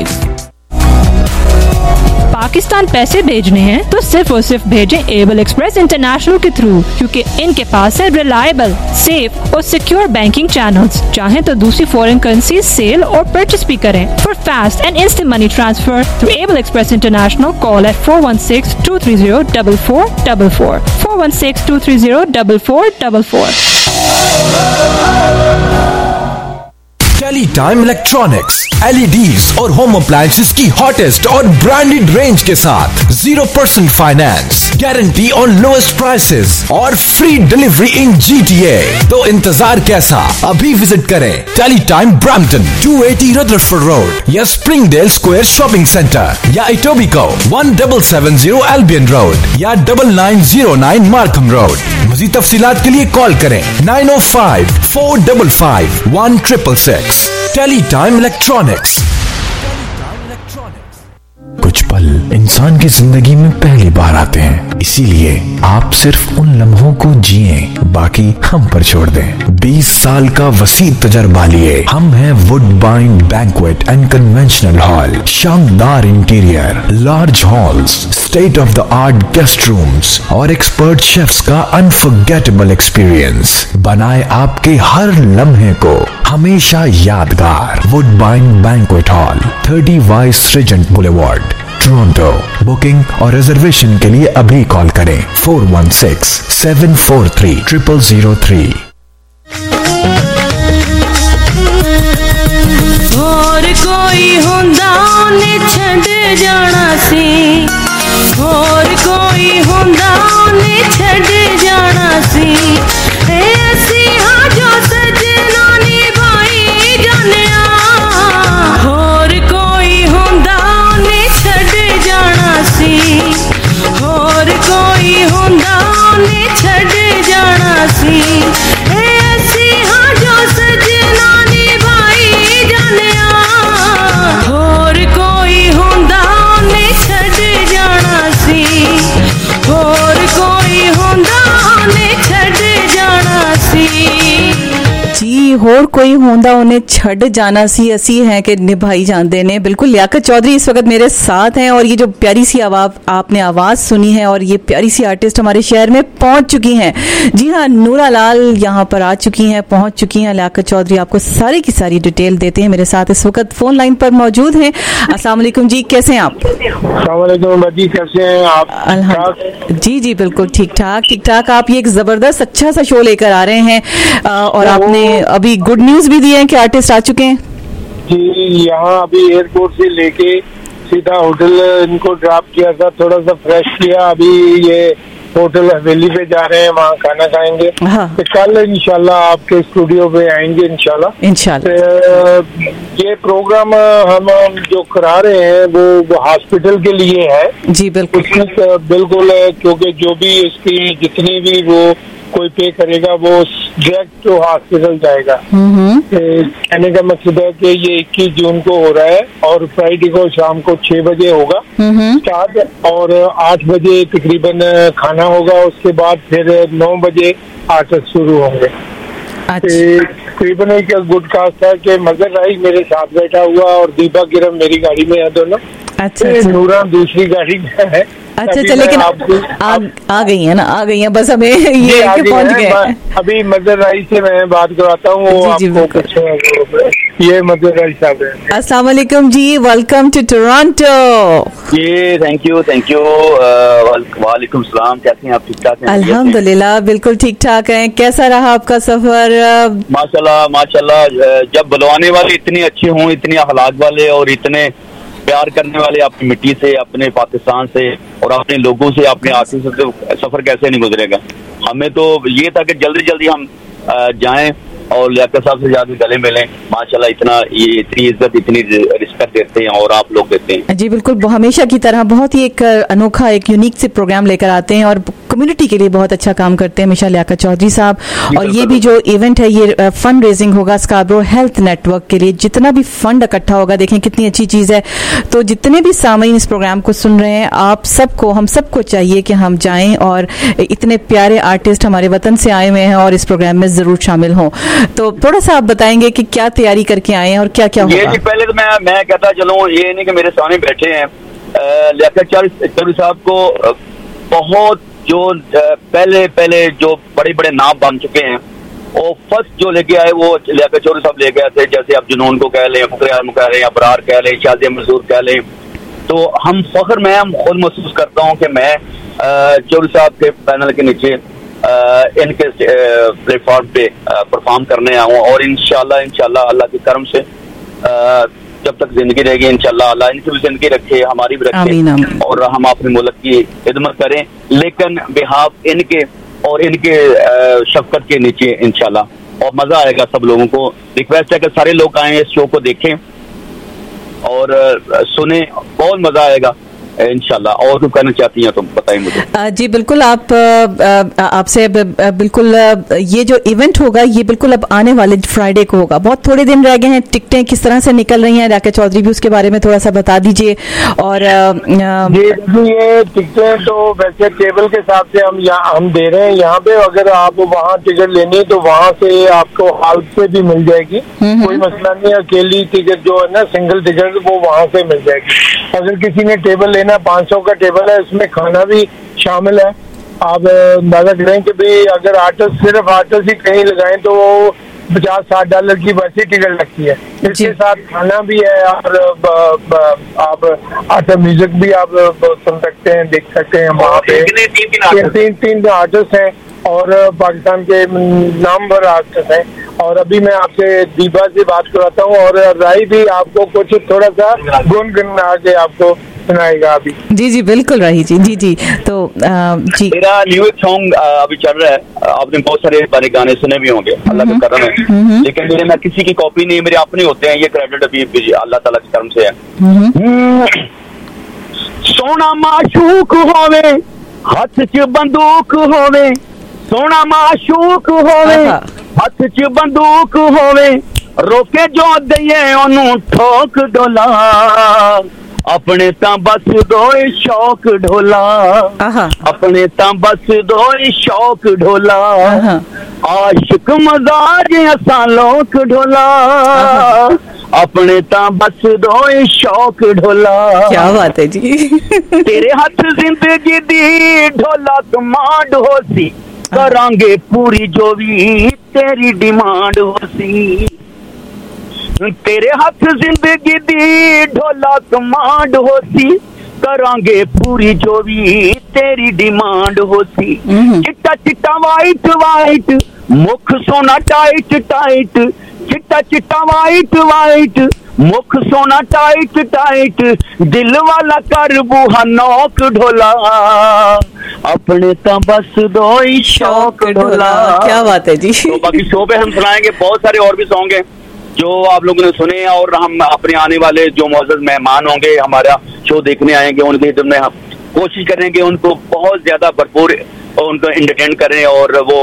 पाकिस्तान पैसे भेजने हैं तो सिर्फ और सिर्फ भेजें एबल एक्सप्रेस इंटरनेशनल के थ्रू, क्योंकि इनके पास है रिलायबल, सेफ और सिक्योर बैंकिंग चैनल्स। चाहें तो दूसरी फॉरेन करेंसी सेल और परचेस भी करें। For fast and instant money transfer through Able Express International, call at 416-230-4444, 416-230-4444। Tele Time electronics, LEDs और होम अप्लायंसेस की हॉटेस्ट और ब्रांडेड रेंज के साथ 0% finance, guarantee on lowest prices और फ्री डिलीवरी इन GTA। तो इंतजार कैसा, अभी विजिट करें Tele Time Brampton 280 Rutherford road या स्प्रिंगडेल स्क्वायर शॉपिंग सेंटर या इटोबिको 1770 एल्बियन रोड या 9909 मार्कम रोड। मज़ीद तफसीलात के लिए कॉल करें 905-455-1666। Tele Time electronics. कुछ पल इंसान की जिंदगी में पहली बार आते हैं, इसीलिए आप सिर्फ उन लम्हों को जिए, बाकी हम पर छोड़ दें। 20 साल का वसी तजर्बा लिए हम हैं Woodbine banquet and conventional hall. शानदार interior, large halls, state of the art guest rooms और एक्सपर्ट शेफ्स का अनफॉरगेटेबल एक्सपीरियंस बनाए आपके हर लम्हे को हमेशा यादगार। Woodbine banquet hall, 30 Vice Regent Boulevard, Toronto. Booking और रिजर्वेशन के लिए अभी कॉल करें 416-743-0003। और कोई होंदा ने छड़ जाना सी, और कोई होंदा ने छड़ जाना सी। ऐसी हाँ जो सजना निभाई जानिया, और कोई होंदा ने छड़ जाना सी, और कोई होंदा ने छड़ जाना सी। ऐसी हाँ जो सजना निभाई जानिया, और कोई होंदा ने छड़ जाना सी, और कोई होंदा ने छड़ जाना सी। जी होर कोई होंदा उन्हें छड़ जाना सी, असी है कि निभाई जाते ने। बिल्कुल लियाकत चौधरी इस वक्त मेरे साथ हैं और ये जो प्यारी सी आपने आवाज़ सुनी है और ये प्यारी सी आर्टिस्ट हमारे शहर में पहुंच चुकी हैं। जी हाँ, नूरा लाल यहाँ पर आ चुकी हैं, पहुंच चुकी हैं। लियाकत चौधरी आपको सारी की सारी डिटेल देते हैं। मेरे साथ इस वक्त फोन लाइन पर मौजूद हैं। अस्सलाम वालेकुम जी, कैसे हैं आप? जी कैसे हैं आप? जी बिल्कुल ठीक ठाक। आप ये एक जबरदस्त अच्छा सा शो लेकर आ रहे हैं और आपने अभी गुड न्यूज भी दी है कि आर्टिस्ट आ चुके हैं। जी, यहाँ अभी एयरपोर्ट से लेके सीधा होटल इनको ड्रॉप किया था, थोड़ा सा फ्रेश किया, अभी ये होटल हवेली पे जा रहे हैं, वहाँ खाना खाएंगे। तो कल इंशाल्लाह आपके स्टूडियो पे आएंगे इंशाल्लाह। ये प्रोग्राम हम जो करा रहे हैं वो हॉस्पिटल के लिए है। जी बिल्कुल बिल्कुल, क्योंकि जो भी इसकी जितनी भी वो कोई पे करेगा वो डायरेक्ट तो हॉस्पिटल जाएगा। कहने का मकसद है कि ये 21 जून को हो रहा है और फ्राइडे को शाम को 6 बजे होगा स्टार्ट, और 8 बजे तकरीबन खाना होगा। उसके बाद फिर 9 बजे आर्टिस्ट शुरू होंगे। तकरीबन एक गुड कास्ट है कि मजर राही मेरे साथ बैठा हुआ और दीपा गिरम मेरी गाड़ी में है दोनों। अच्छा, नूरा दूसरी गाड़ी में है। अच्छा, लेकिन आ गई है ना, आ गई है, बस हमें ये पहुंच गए। अभी मदर राई से मैं बात कराता हूँ, वो आपको कुछ ये मदर राई साहब है। अस्सलाम वालेकुम जी, वेलकम टू टोरंटो। जी थैंक यू वालेकुम सलाम। कैसे हैं आप? ठीक ठाक हैं? अल्हम्दुलिल्लाह बिल्कुल ठीक ठाक हैं। कैसा रहा आपका सफर? माशाल्लाह जब बुलवाने वाले इतने अच्छे हों, इतने अखलाक वाले और इतने प्यार करने वाले अपनी मिट्टी से, अपने पाकिस्तान से और अपने लोगों से, अपने आर्टिस्ट से सफर कैसे नहीं गुजरेगा। हमें तो ये था कि जल्दी हम जाएं और लियाकत साहब से जाकर गले मिलें। माशाल्लाह इतनी इज्जत, इतनी रिस्पेक्ट देते हैं और आप लोग देते हैं। जी बिल्कुल, हमेशा की तरह बहुत ही एक अनोखा, एक यूनिक से प्रोग्राम लेकर आते हैं और कम्युनिटी के लिए बहुत अच्छा काम करते हैं हमेशा लियाकत चौधरी साहब। और ये भी जो इवेंट है ये फंड रेजिंग होगा स्कार्बरो हेल्थ नेटवर्क के लिए। जितना भी फंड इकट्ठा होगा, देखें कितनी अच्छी चीज है। तो जितने भी सामीन इस प्रोग्राम को सुन रहे हैं, आप सबको, हम सबको चाहिए कि हम जाएं और इतने प्यारे आर्टिस्ट हमारे वतन से आए हुए हैं और इस प्रोग्राम में जरूर शामिल हों। तो थोड़ा सा आप बताएंगे कि क्या तैयारी करके आए हैं और क्या क्या होगा? ये जी पहले तो मैं कहता चलूं, ये नहीं कि मेरे सामने बैठे हैं लियाकत चौधरी साहब को बहुत जो पहले जो बड़े नाम बन चुके हैं, और फर्स्ट जो लेके आए वो लियाकत चौधरी साहब लेके आए थे। जैसे आप जुनून को कह लें, फखरे आलम कह लें, अबरार कह लें, शादी मंसूर कह लें। तो हम फख्र में हम खुद महसूस करता हूँ कि मैं चौधरी साहब के पैनल के नीचे इनके प्लेटफॉर्म पे परफॉर्म करने आऊँ और इंशाल्लाह अल्लाह के करम से जब तक जिंदगी रहेगी इंशाल्लाह अल्लाह इनकी भी जिंदगी रखे, हमारी भी रखे, और हम अपने मुल्क की खिदमत करें, लेकिन बिहाफ इनके और इनके शफकत के नीचे इंशाल्लाह, और मजा आएगा सब लोगों को। रिक्वेस्ट है कि सारे लोग आए, इस शो को देखें और सुने, बहुत मजा आएगा इंशाल्लाह। और कुछ कहना चाहती हैं तो बताएं मुझे। जी बिल्कुल, आपसे बिल्कुल ये जो इवेंट होगा ये बिल्कुल अब आने वाले फ्राइडे को होगा। बहुत थोड़े दिन रह गए हैं, टिकटें किस तरह से निकल रही हैं, राकेश चौधरी भी उसके बारे में थोड़ा सा बता दीजिए। और ये टिकटें तो वैसे टेबल के हिसाब से हम दे रहे हैं यहाँ पे। अगर आप वहाँ टिकट लेनी है तो वहाँ से आपको हाउस से भी मिल जाएगी, कोई मसला नहीं। अकेली टिकट जो है ना, सिंगल टिकट, वो वहाँ से मिल जाएगी। अगर किसी ने टेबल लेना, 500 का टेबल है, इसमें खाना भी शामिल है। आप अंदाजा करें कि भी अगर सिर्फ आर्टिस्ट ही कहीं लगाएं तो वो $50-60 की वैसी टिकट लगती है। इसके साथ खाना भी है और आप आर्टिस्ट म्यूजिक भी आप सुन सकते हैं, देख सकते हैं। वहाँ पे तीन आर्टिस्ट हैं और पाकिस्तान के नामवर आर्टिस्ट हैं। और अभी मैं आपसे दीपा से बात कराता हूँ और राई भी आपको कुछ थोड़ा सा गुनगुना के आपको सुनाएगा अभी। जी बिल्कुल राही जी। जी तो जी, मेरा न्यू एक सॉन्ग अभी चल रहा है, आपने बहुत सारे बारे गाने सुने भी होंगे, अल्लाह का करम है, लेकिन मेरे मैं किसी की कॉपी नहीं, मेरे अपने होते हैं। ये क्रेडिट अभी अल्लाह ताला के करम से है। सोना माशूक होवे, हाथ च बंदूक होवे, सोना माशूक होवे, हाथ च बंदूक होवे, रोके जो दइए ओनू ठोक डोला, अपने तां बस दोए शौक ढोला, अपने तां बस दोए शौक ढोला, आशिक मजाज असां लोक ढोला, अपने तां बस दोए शौक ढोला। क्या बात है जी। तेरे हाथ जिंदगी दी ढोला कमांड होसी, करांगे पूरी जो भी तेरी डिमांड होसी। तेरे हाथ जिंदगी दी ढोला कमांड होसी, करांगे पूरी जो भी तेरी डिमांड होसी। चिट्टा चिट्टा वाइट वाइट, मुख सोना टाइट टाइट, चिट्टा चिट्टा वाइट वाइट, मुख सोना टाइट टाइट, दिल वाला कर बूहा नौक ढोला, अपने तो बस दो ही शौक ढोला। क्या बात है जी। तो बाकी शो पे हम सुनाएंगे, बहुत सारे और भी सॉन्ग हैं जो आप लोगों ने सुने, और हम अपने आने वाले जो मौजूद मेहमान होंगे हमारा शो देखने आएंगे, उनके हित में हम कोशिश करेंगे उनको बहुत ज्यादा भरपूर उनको एंटरटेन करें और वो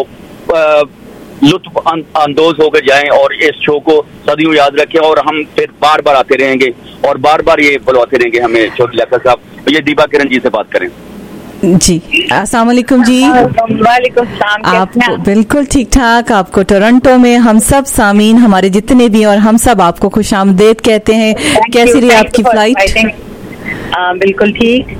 लुत्फ अंदोज होकर जाएं और इस शो को सदियों याद रखें। और हम फिर बार बार आते रहेंगे और बार बार ये बुलवाते रहेंगे हमें। छोटे लियाकत साहब, ये दीपा किरण जी से बात करें। जी अस्सलाम वालेकुम जी। वालेकुम सलाम। आप बिल्कुल ठीक ठाक। आपको टोरंटो में हम सब सामीन हमारे जितने भी और हम सब आपको खुशामदीद कहते हैं। कैसी रही आपकी फ्लाइट? बिल्कुल ठीक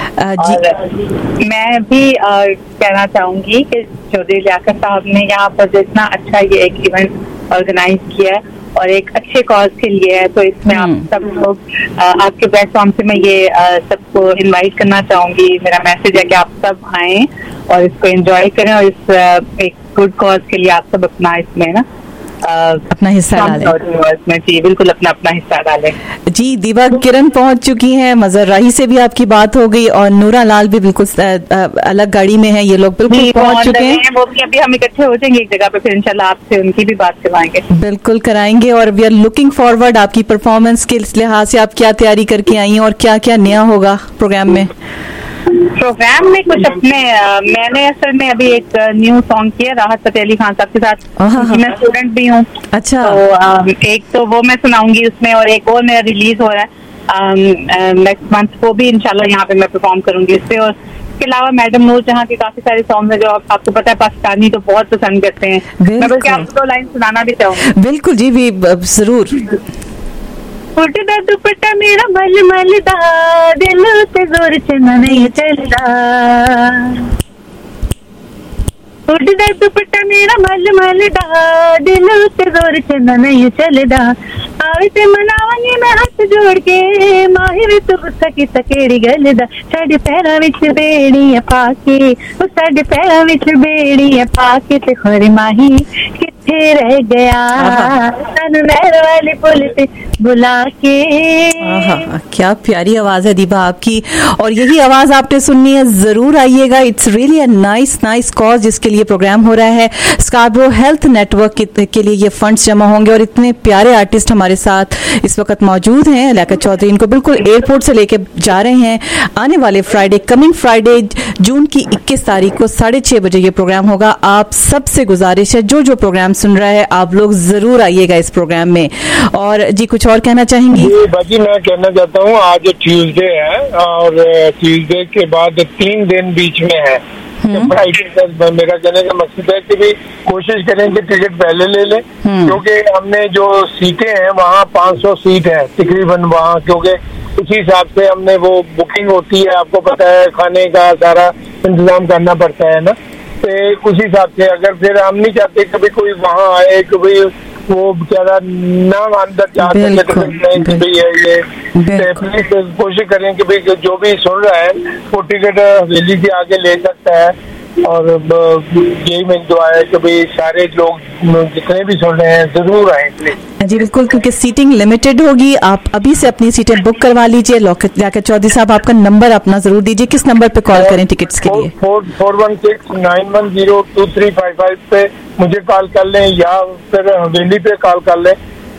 जी। मैं भी कहना चाहूंगी कि चौधरी लियाकत साहब ने यहाँ पर जितना अच्छा ये एक इवेंट ऑर्गेनाइज किया है और एक अच्छे कॉज के लिए है, तो इसमें आप सब लोग आपके प्लेटफॉर्म से मैं ये सबको इनवाइट करना चाहूंगी। मेरा मैसेज है कि आप सब आएं और इसको एंजॉय करें और इस एक गुड कॉज के लिए आप सब अपना इसमें ना अपना हिस्सा डालें। जी बिल्कुल, अपना हिस्सा डालें। जी दीपा किरण पहुंच चुकी हैं, मजर राही से भी आपकी बात हो गई और नूरा लाल भी बिल्कुल अलग गाड़ी में है, ये लोग बिल्कुल पहुंच चुके हैं। वो भी अभी हम इकट्ठे हो जाएंगे एक जगह पे, फिर इंशाल्लाह आपसे उनकी भी बात करवाएंगे। बिल्कुल कराएंगे। और वी आर लुकिंग फॉरवर्ड आपकी परफॉर्मेंस के लिहाज से, आप क्या तैयारी करके आई हैं और क्या क्या नया होगा प्रोग्राम में? प्रोग्राम में कुछ अपने मैंने असल में अभी एक न्यू सॉन्ग किया राहत फतेह अली खान साहब के साथ, मैं स्टूडेंट भी हूँ। अच्छा। तो एक तो वो मैं सुनाऊंगी उसमें, और एक और मेरा रिलीज हो रहा है नेक्स्ट मंथ, वो भी इंशाल्लाह यहाँ पे मैं परफॉर्म करूंगी इस पे। और इसके अलावा मैडम नूर जहाँ के काफी सारे सॉन्ग है जो आपको पता है पाकिस्तानी तो बहुत पसंद करते हैं। मैं बल्कि आपको 2 लाइन सुनाना भी चाहूंगी। बिल्कुल जी, भी जरूर। उड़दा दुपट्टा मेरा मल मल दा, दिल ते जोर च नहीं चलदा, उड़दा दुपट्टा मेरा मल मल दा, दिल ते जोर च नहीं चलदा, आवे ते मनावांगी मैं हाथ जोड़ के, माहिर तू गुस्सा की तकेड़ी गल दा, साडे पैरां विच बेड़ियां पाके, ओ साडे पैरां विच बेड़ियां पाके ते खोरे माही पीछे रह गया, नहर वाली पुल पे बुला के। क्या प्यारी आवाज है दीपा आपकी, और यही आवाज आपने सुननी है, जरूर आइएगा। It's really a nice cause जिसके लिए प्रोग्राम हो रहा है। स्कार्बरो हेल्थ नेटवर्क के लिए ये फंड्स जमा होंगे, और इतने प्यारे आर्टिस्ट हमारे साथ इस वक्त मौजूद हैं। लियाकत चौधरी इनको बिल्कुल एयरपोर्ट से लेके जा रहे हैं। आने वाले फ्राइडे, कमिंग फ्राइडे जून की 21 तारीख को 6:30 बजे ये प्रोग्राम होगा। आप सबसे गुजारिश है, जो प्रोग्राम सुन रहा है, आप लोग जरूर आइएगा इस प्रोग्राम में। और जी कुछ और कहना चाहेंगी? बाकी मैं कहना चाहता हूँ, आज ट्यूसडे है और ट्यूसडे के बाद 3 दिन बीच में है। फ्राइडे तक मेरा कहने का मकसद है कि भी कोशिश करें कि टिकट पहले ले लें, क्योंकि हमने जो सीटें हैं वहाँ 500 सीट है तकरीबन वहाँ, क्योंकि उसी हिसाब से हमने वो बुकिंग होती है। आपको पता है खाने का सारा इंतजाम करना पड़ता है ना, तो उसी हिसाब से अगर फिर हम नहीं चाहते कभी कोई वहाँ आए कभी वो बेचारा ना अंदर जा सके, तो ये प्लीज कोशिश करें कि भाई जो भी सुन रहा है वो टिकट हवेली से आगे ले सकता है। और यही मेरी दुआ है कि भाई सारे लोग जितने भी सुन रहे हैं जरूर आए प्लीज। जी बिल्कुल, क्योंकि सीटिंग लिमिटेड होगी। आप अभी से अपनी सीटें बुक करवा लीजिए। लियाकत चौधरी साहब आपका नंबर अपना जरूर दीजिए, किस नंबर पे कॉल करें टिकट्स के लिए? 4169102355 पे मुझे कॉल कर लें, या फिर हवेली पे कॉल कर लें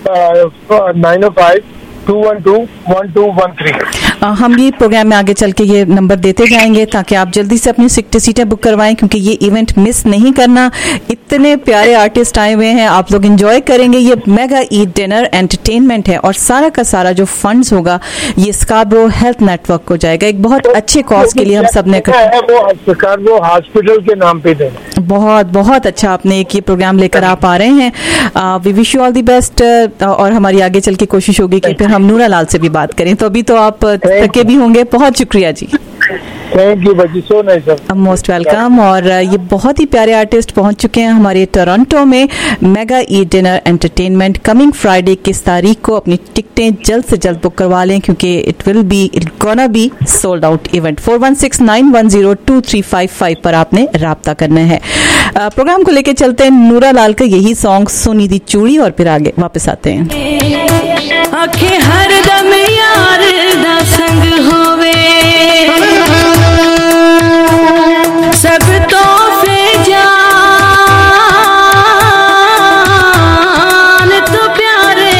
905-212-1213। हम ये प्रोग्राम में आगे चल के ये नंबर देते जाएंगे ताकि आप जल्दी से अपनी सीटें बुक करवाएं, क्योंकि ये इवेंट मिस नहीं करना। इतने प्यारे आर्टिस्ट आए हुए हैं, आप लोग एंजॉय करेंगे। ये मेगा ईद डिनर एंटरटेनमेंट है, और सारा का सारा जो फंड्स होगा ये स्कार्बरो हेल्थ नेटवर्क को जाएगा। एक बहुत अच्छे कॉज के लिए हम सब ने वो स्कार्बरो हॉस्पिटल के नाम पे देना। बहुत अच्छा आपने एक ये प्रोग्राम लेकर आप आ रहे हैं। We wish you all the best, और हमारी आगे चल के कोशिश होगी कि फिर हम नूरा लाल से भी बात करें। तो अभी तो आप थके भी होंगे। बहुत शुक्रिया जी, थैंक यू बच्ची, सो नाइस, मोस्ट वेलकम। और ये बहुत ही प्यारे आर्टिस्ट पहुंच चुके हैं हमारे टोरंटो में। Mega Eid dinner entertainment coming Friday 21 तारीख को। अपनी टिकटें जल्द से जल्द बुक करवा लें, क्योंकि it gonna be sold out event. 4169102355 पर आपने राब्ता करना है। प्रोग्राम को लेके चलते हैं नूरा लाल का यही सॉन्ग सोनी दी चूड़ी, और फिर आगे वापस आते हैं। आखे हर दम यार दा संग होवे, सब तोहफे जान तो प्यारे,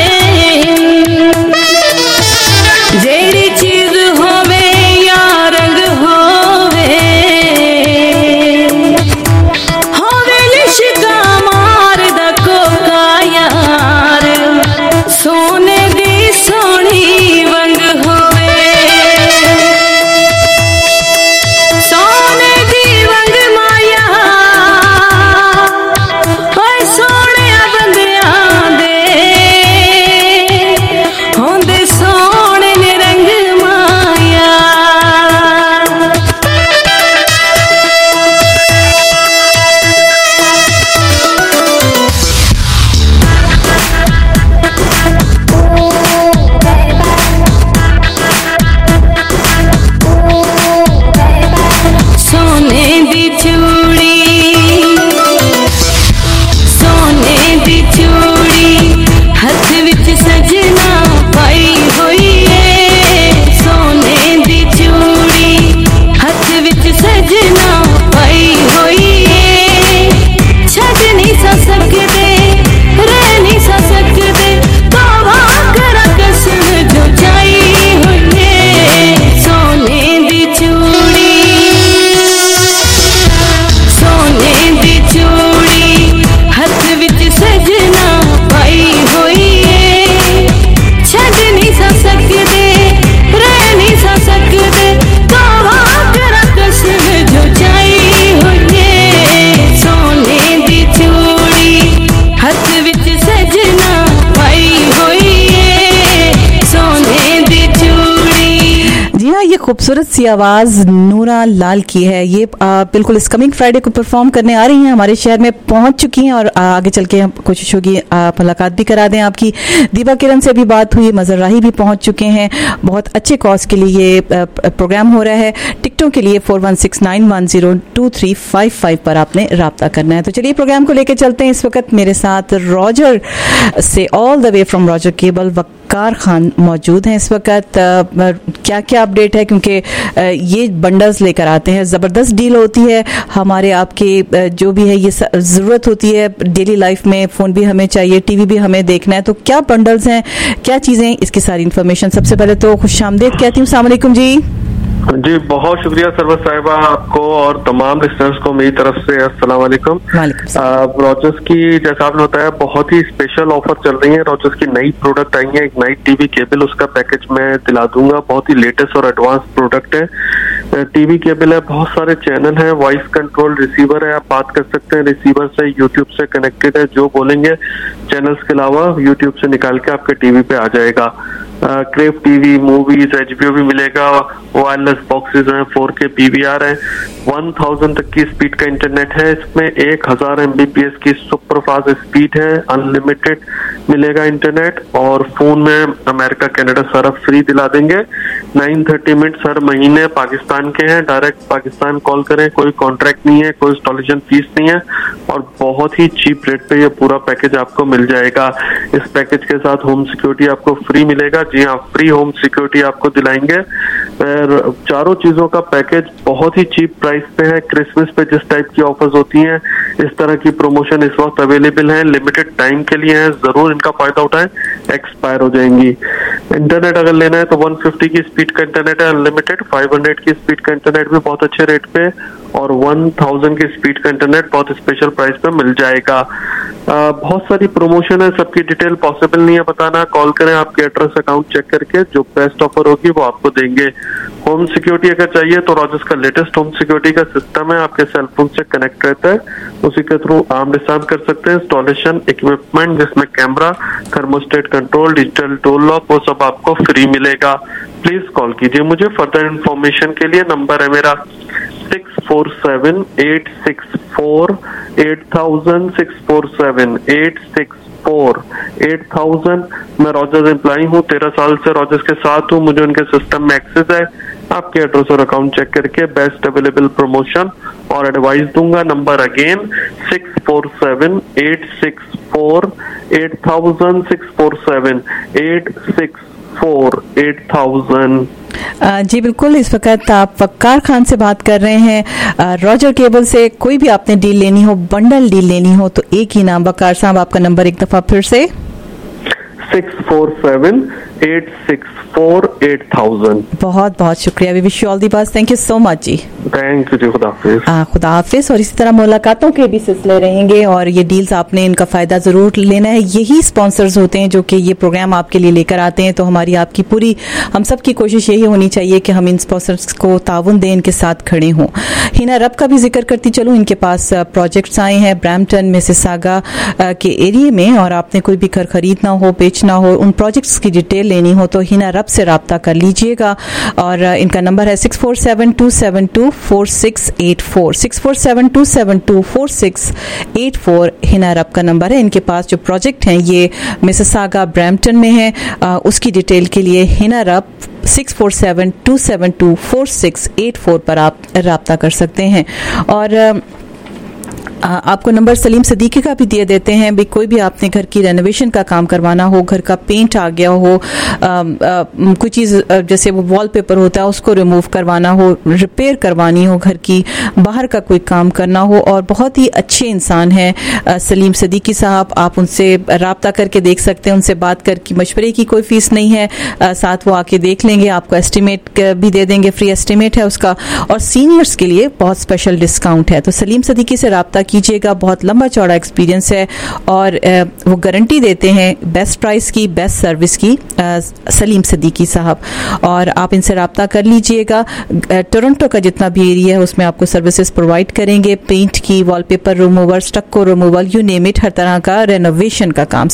जेड़ी चीज होवे या रंग होवे लिशका मार दा कोका यार, सोने दी सोनी वंग होवे। खूबसूरत सी आवाज नूरा लाल की है। ये बिल्कुल इस कमिंग फ्राइडे को परफॉर्म करने आ रही हैं, हमारे शहर में पहुंच चुकी हैं और आगे चल के कोशिश होगी मुलाकात भी करा दें आपकी। दीपा किरण से भी बात हुई, मजर राही भी पहुंच चुके हैं। बहुत अच्छे कॉज के लिए ये प्रोग्राम हो रहा है। टिकटों के लिए 4169102355 पर आपने राब्ता करना है। तो चलिए प्रोग्राम को लेकर चलते हैं। इस वक्त मेरे साथ रॉजर से all the way from Roger cable Waqar Khan मौजूद हैं। इस वक्त क्या क्या अपडेट है, क्योंकि ये बंडल्स लेकर आते हैं, ज़बरदस्त डील होती है। हमारे आपके जो भी है ये ज़रूरत होती है डेली लाइफ में, फ़ोन भी हमें चाहिए, टीवी भी हमें देखना है, तो क्या बंडल्स हैं, क्या चीज़ें, इसकी सारी इन्फॉर्मेशन। सबसे पहले तो खुशामदीद कहती हूँ। अस्सलाम वालेकुम जी। जी बहुत शुक्रिया सरवत साहिबा आपको और तमाम लिस्टनर्स को मेरी तरफ से अस्सलाम वालेकुम। रॉजर्स की जैसा आपने बताया बहुत ही स्पेशल ऑफर चल रही है। रॉजर्स की नई प्रोडक्ट आई है, एक नई टीवी केबल, उसका पैकेज मैं दिला दूंगा। बहुत ही लेटेस्ट और एडवांस प्रोडक्ट है। टीवी केबल है, बहुत सारे चैनल है, वॉइस कंट्रोल रिसीवर है, आप बात कर सकते हैं रिसीवर से, यूट्यूब से कनेक्टेड है। जो बोलेंगे चैनल्स के अलावा यूट्यूब से निकाल के आपके टीवी पे आ जाएगा। क्रेव टीवी, मूवीज, HBO भी मिलेगा। वायरलेस बॉक्सेस हैं, 4K PVR है, 1000 तक की स्पीड का इंटरनेट है। इसमें 1000 MBPS की सुपर फास्ट स्पीड है, अनलिमिटेड मिलेगा इंटरनेट। और फोन में अमेरिका कनाडा सारा फ्री दिला देंगे। 930 मिनट हर महीने पाकिस्तान के हैं, डायरेक्ट पाकिस्तान कॉल करें, कोई कॉन्ट्रैक्ट नहीं है, कोई इंस्टॉलेशन फीस नहीं है और बहुत ही चीप रेट पे ये पूरा पैकेज आपको मिल जाएगा। इस पैकेज के साथ होम सिक्योरिटी आपको फ्री मिलेगा। जी हाँ, फ्री होम सिक्योरिटी आपको दिलाएंगे। चारों चीजों का पैकेज बहुत ही चीप प्राइस पे है। क्रिसमस पे जिस टाइप की ऑफर्स होती हैं, इस तरह की प्रमोशन इस वक्त अवेलेबल है, लिमिटेड टाइम के लिए है, जरूर इनका फायदा उठाएं, एक्सपायर हो जाएंगी। इंटरनेट अगर लेना है तो 150 की स्पीड का इंटरनेट है अनलिमिटेड, 500 की स्पीड का इंटरनेट भी बहुत अच्छे रेट पे और 1000 की स्पीड का इंटरनेट बहुत स्पेशल प्राइस पे मिल जाएगा। बहुत सारी प्रमोशन है, सबकी डिटेल पॉसिबल नहीं है बताना। कॉल करें, आपके एड्रेस अकाउंट चेक करके जो बेस्ट ऑफर होगी वो आपको देंगे। होम सिक्योरिटी अगर चाहिए तो रॉजर्स का लेटेस्ट होम सिक्योरिटी का सिस्टम है, आपके सेलफोन से कनेक्ट रहता है, उसी के थ्रू आम डिसाम कर सकते हैं। इंस्टॉलेशन इक्विपमेंट जिसमें camera, thermostat control, digital door lock, वो सब आपको फ्री मिलेगा। प्लीज कॉल कीजिए मुझे फर्दर इन्फॉर्मेशन के लिए। नंबर है मेरा 647-864-8000, 647-864-8000। मैं रॉजर्स एम्प्लॉई हूँ, 13 साल से रॉजर्स के साथ हूँ, मुझे उनके सिस्टम में एक्सेस है। आपके एड्रेस और अकाउंट चेक करके बेस्ट अवेलेबल प्रमोशन और एडवाइस दूंगा। Number again 647-864-8000, 647-864-8000। जी बिल्कुल, इस वक्त आप वक्कार खान से बात कर रहे हैं रॉजर केबल से। कोई भी आपने डील लेनी हो, बंडल डील लेनी हो, तो एक ही नाम। वक्कार साहब आपका नंबर एक दफा फिर से 647-864-8000। बहुत बहुत शुक्रिया। We wish you all the best. Thank you so much जी। थैंक यू जी, खुदा हाफिज। खुदा हाफिज। और इसी तरह मुलाकातों के भी सिलसिले रहेंगे और ये डील्स आपने इनका फायदा जरूर लेना है। यही स्पॉन्सर्स होते हैं जो कि ये प्रोग्राम आपके लिए लेकर आते हैं। तो हमारी आपकी पूरी, हम सब की कोशिश यही होनी चाहिए कि हम इन स्पॉन्सर्स को ताउन दें, इनके साथ खड़े हों। हिना रब का भी जिक्र करती चलूँ, इनके पास प्रोजेक्ट्स आए हैं ब्रैम्पटन, मिसिसागा के एरिया में, और आपने कोई भी घर खरीदना हो, बेचना हो, उन प्रोजेक्ट्स की डिटेल लेनी हो तो हिना रब से राब्ता कर लीजिएगा। और इनका नंबर है 647-272-4684, 647-272-4684 हिना रब का नंबर है। इनके पास जो प्रोजेक्ट हैं ये मिसिसागा ब्रैम्पटन में है। उसकी डिटेल के लिए हिना रब 647-272-4684 पर आप राब्ता कर सकते हैं। और आपको नंबर सलीम सदीकी का भी दिए देते हैं। भी कोई भी आपने घर की रेनोवेशन का काम करवाना हो, घर का पेंट आ गया हो, कोई चीज़ जैसे वो वॉलपेपर होता है उसको रिमूव करवाना हो, रिपेयर करवानी हो, घर की बाहर का कोई काम करना हो, और बहुत ही अच्छे इंसान हैं सलीम सदीकी साहब। आप उनसे राब्ता करके देख सकते हैं, उनसे बात करके। मशवरे की कोई फीस नहीं है, साथ वो आके देख लेंगे, आपको एस्टिमेट भी दे देंगे, फ्री एस्टिमेट है उसका। और सीनियर्स के लिए बहुत स्पेशल डिस्काउंट है। तो सलीम सदीकी से राब्ता कीजिएगा, बहुत लंबा चौड़ा एक्सपीरियंस है और वो गारंटी देते हैं बेस्ट प्राइस की, बेस्ट सर्विस की, सलीम सदीकी साहब। और आप इनसे रब्ता कर लीजिएगा। टोरंटो का जितना भी एरिया है उसमें आपको सर्विसेज प्रोवाइड करेंगे, पेंट की, wallpaper remover, stucco removal, you name it, हर तरह का रेनोवेशन का काम।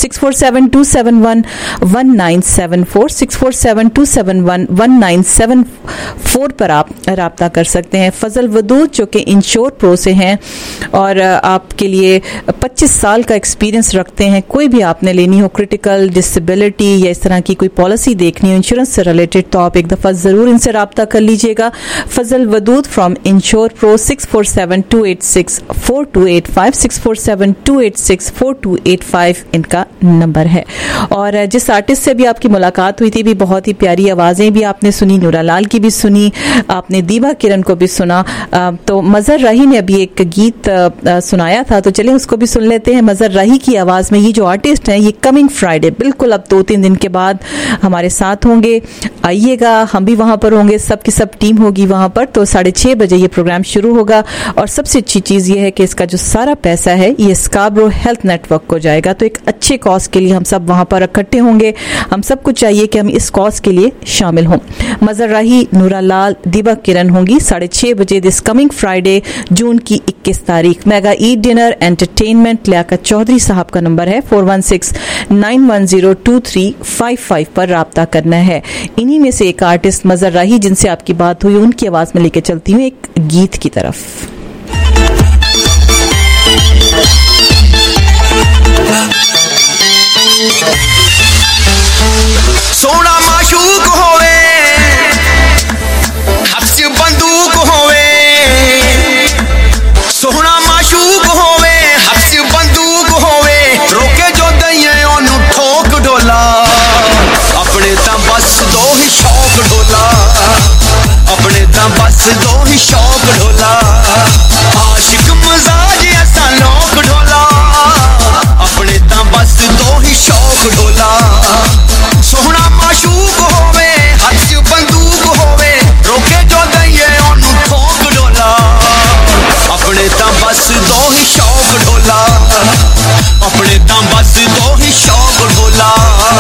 6472711974 6472711974 पर आप रब्ता कर सकते हैं। फजल वदूद जो कि इंश्योर प्रो से हैं और आपके लिए 25 साल का एक्सपीरियंस रखते हैं। कोई भी आपने लेनी हो, क्रिटिकल, डिसेबिलिटी या इस तरह की कोई पॉलिसी देखनी हो इंश्योरेंस से रिलेटेड, तो आप एक दफ़ा ज़रूर इनसे रब्ता कर लीजिएगा। Fazal Wadood from insure pro 6472864285 6472864285 इनका नंबर है। और जिस आर्टिस्ट से भी आपकी मुलाकात हुई थी भी बहुत ही प्यारी आवाज़ें भी आपने सुनी, नूरा लाल की भी सुनी, आपने दीबा किरण को भी सुना। तो मज़र राही ने अभी एक गीत सुनाया था, तो चलें उसको भी सुन लेते हैं। मज़र राही की आवाज़ में ये जो आर्टिस्ट हैं, ये कमिंग फ्राइडे बिल्कुल अब 2-3 दिन के बाद हमारे साथ होंगे। आइएगा, हम भी वहाँ पर होंगे, सब की सब टीम होगी वहाँ पर। तो 6:30 बजे ये प्रोग्राम शुरू होगा और सबसे अच्छी चीज़ ये है कि इसका जो सारा पैसा है ये स्कार्बरो हेल्थ नेटवर्क को जाएगा। तो एक अच्छे कॉज के लिए हम सब वहाँ पर इकट्ठे होंगे। हम सबको चाहिए कि हम इस कॉज के लिए शामिल हों। मज़र राही, नूरा लाल, दीबा किरण होंगी 6:30 बजे दिस कमिंग फ्राइडे जून की 21 तारीख। Mega Eid dinner entertainment, Liaquat Chaudhry साहब का नंबर है 4169102355 पर रब्ता करना है। इन्हीं में से एक आर्टिस्ट मज़र राही जिनसे आपकी बात हुई, उनकी आवाज़ में लेके चलती हूँ एक गीत की तरफ। सोना माशूक होवे, हफ्स बंदूक होवे, सोना माशूक होवे, हफ्स बंदूक होवे, रोके जो दइए ओनू ठोक ढोला, अपने तां बस दो ही शौक ढोला, अपने तां बस दो ही शौक ढोला, आशिक मजाज ऐसा लोक ढोला, अपने तां बस दो ही शौक ढोला। सोहना माशूक होवे, हथ बंदूक होवे, रोके जो दइए ओनू ठोक ढोला, अपने तां बस दो ही शौक ढोला, अपने तां बस दो ही शौक ढोला।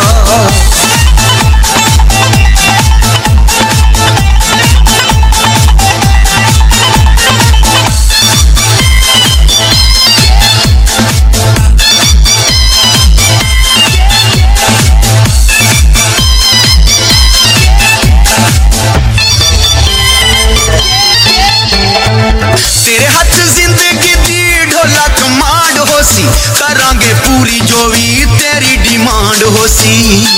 तेरे हथ जिंदगी दी ढोला कमांड होसी, करांगे पूरी जो भी तेरी डिमांड होसी।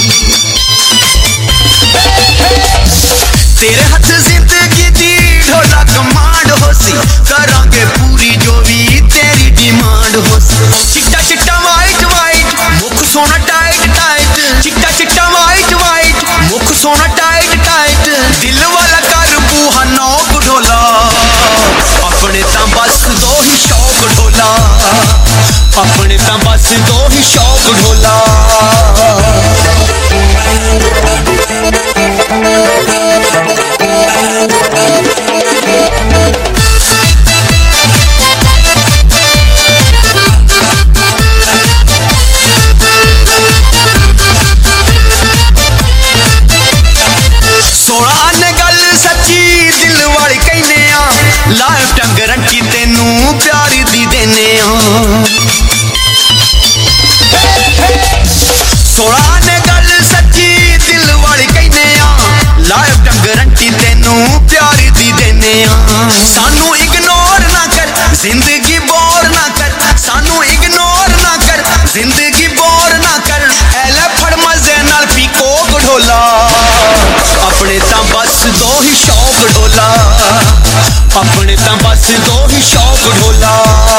तेरे हथ जिंदगी दी ढोला कमांड होसी, करांगे पूरी जो भी तेरी डिमांड होसी। चिट्टा चिट्टा वाइट वाइट, मुख सोना टाइट टाइट, चिट्टा चिट्टा वाइट वाइट, मुख सोना टाइट टाइट, दिल वाला कर बूहा नौक ढोला, अपने तां बस दो ही शौक ढोला, अपने तां बस दो ही शौक ढोला। सोना ने गल सच्ची दिल वाली कहने आ, लाइफ टाइम गारंटी तेनू प्यार दी देने आ। सोना ने गल सच्ची दिल वाली कहने आ, लाइफ टाइम गारंटी तेनू प्यार दी देने आ। सानू इग्नोर ना कर, जिंदगी बोर ना कर, सानू इग्नोर ना कर, जिंदगी बोर ना कर, एले फड़ मजे नाल पी कोक ढोला, अपने तां बस दो ही शौक ढोला, अपने तां बस दो ही शौक ढोला।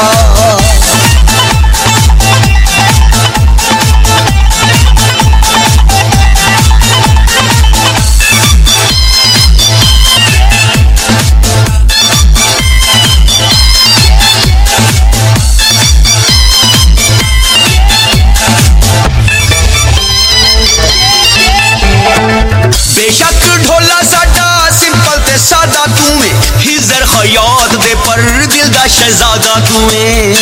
बेशक ढोला साडा सिंपल ते सादा तू में, हिजर खयात दे पर दिल दा दा शहजादा तूं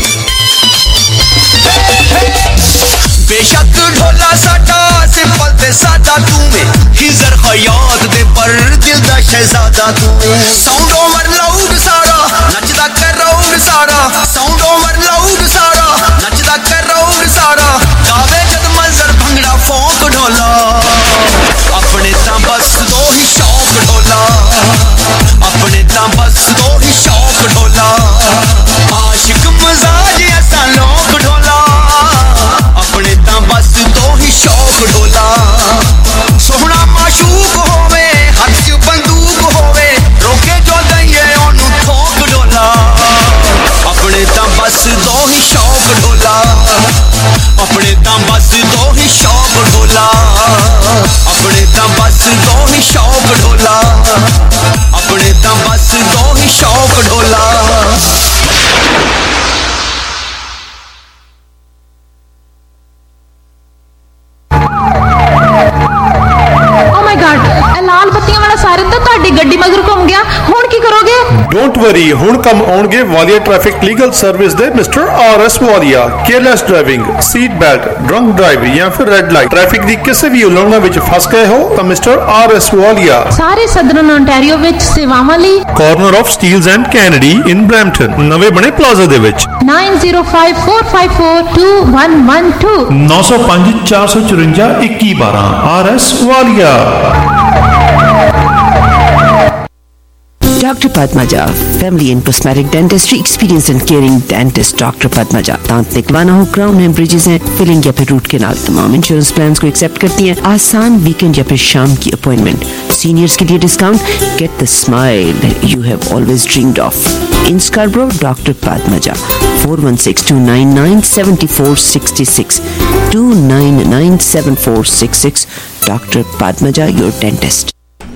बेशक ढोला साडा सिंपल ते सादा तू खिजर खयात दे पर दिल दा शहजादा तू साउंड ओवर लाउड सारा नचदा कराउड सारा साउंड ओवर लाउड सारा नचदा कराउड सारा गावे जद मंजर भंगड़ा फोक ढोला अपने तां बस दो ही शौक ढोला अपने तां बस दो ही शौक ढोला आशिक मजाज ऐसा लोक ढोला अपने तां बस दो ही शौक ढोला सोहना माशूक होवे हाथ च बंदूक होवे रोके जो दइए ओनू ठोक ढोला अपने तां बस दो ही शौक ढोला अपने तां बस दो ही शौक ढोला अपने तां बस दो ही शौक ढोला अपने तां बस दो ही शौक ढोला लाल बत्तियां वाला सायरन तो ਤੁਹਾਡੀ ਗੱਡੀ ਮਗਰ ਘੁੰਮ ਗਿਆ ਹੁਣ ਕੀ ਕਰੋਗੇ डोंट वरी ਹੁਣ ਕੰਮ ਆਉਣਗੇ ਵਾਲੀਆ ਟ੍ਰੈਫਿਕ ਲੀਗਲ ਸਰਵਿਸ ਦੇ mister R S. Walia careless driving seat belt drunk drive ਜਾਂ ਫਿਰ ਰੈੱਡ ਲਾਈਟ ਟ੍ਰੈਫਿਕ ਦੀ ਕਿਸੇ ਵੀ ਉਲੰਘਣਾ ਵਿੱਚ ਫਸ ਗਏ ਹੋ ਤਾਂ ਮਿਸਟਰ ਆਰ.ਐਸ. ਵਾਲੀਆ ਸਾਰੇ ਸਦਰਨ ਓਨਟਾਰੀਓ ਵਿੱਚ ਸੇਵਾਵਾਂ ਲਈ corner of Steeles and Kennedy in Brampton ਨਵੇਂ ਬਣੇ ਪਲਾਜ਼ਾ ਦੇ ਵਿੱਚ 9054542112 905 454 2112 ਆਰ.ਐਸ. ਵਾਲੀਆ Dr. Padmaja, family and cosmetic dentistry, experienced and caring dentist. Dr. Padmaja, दांत निकलवाना हो, क्राउन हेमरेजेस हैं, फिलिंग या फिर रूट कैनाल, तमाम इंश्योरेंस प्लान्स को एक्सेप्ट करती हैं। आसान वीकेंड या फिर शाम की अपॉइंटमेंट, सीनियर्स के लिए discount, get the smile you have always dreamed of. In Scarborough, Dr. Padmaja, 416-299-7466, 299-7466. Dr. Padmaja, your dentist.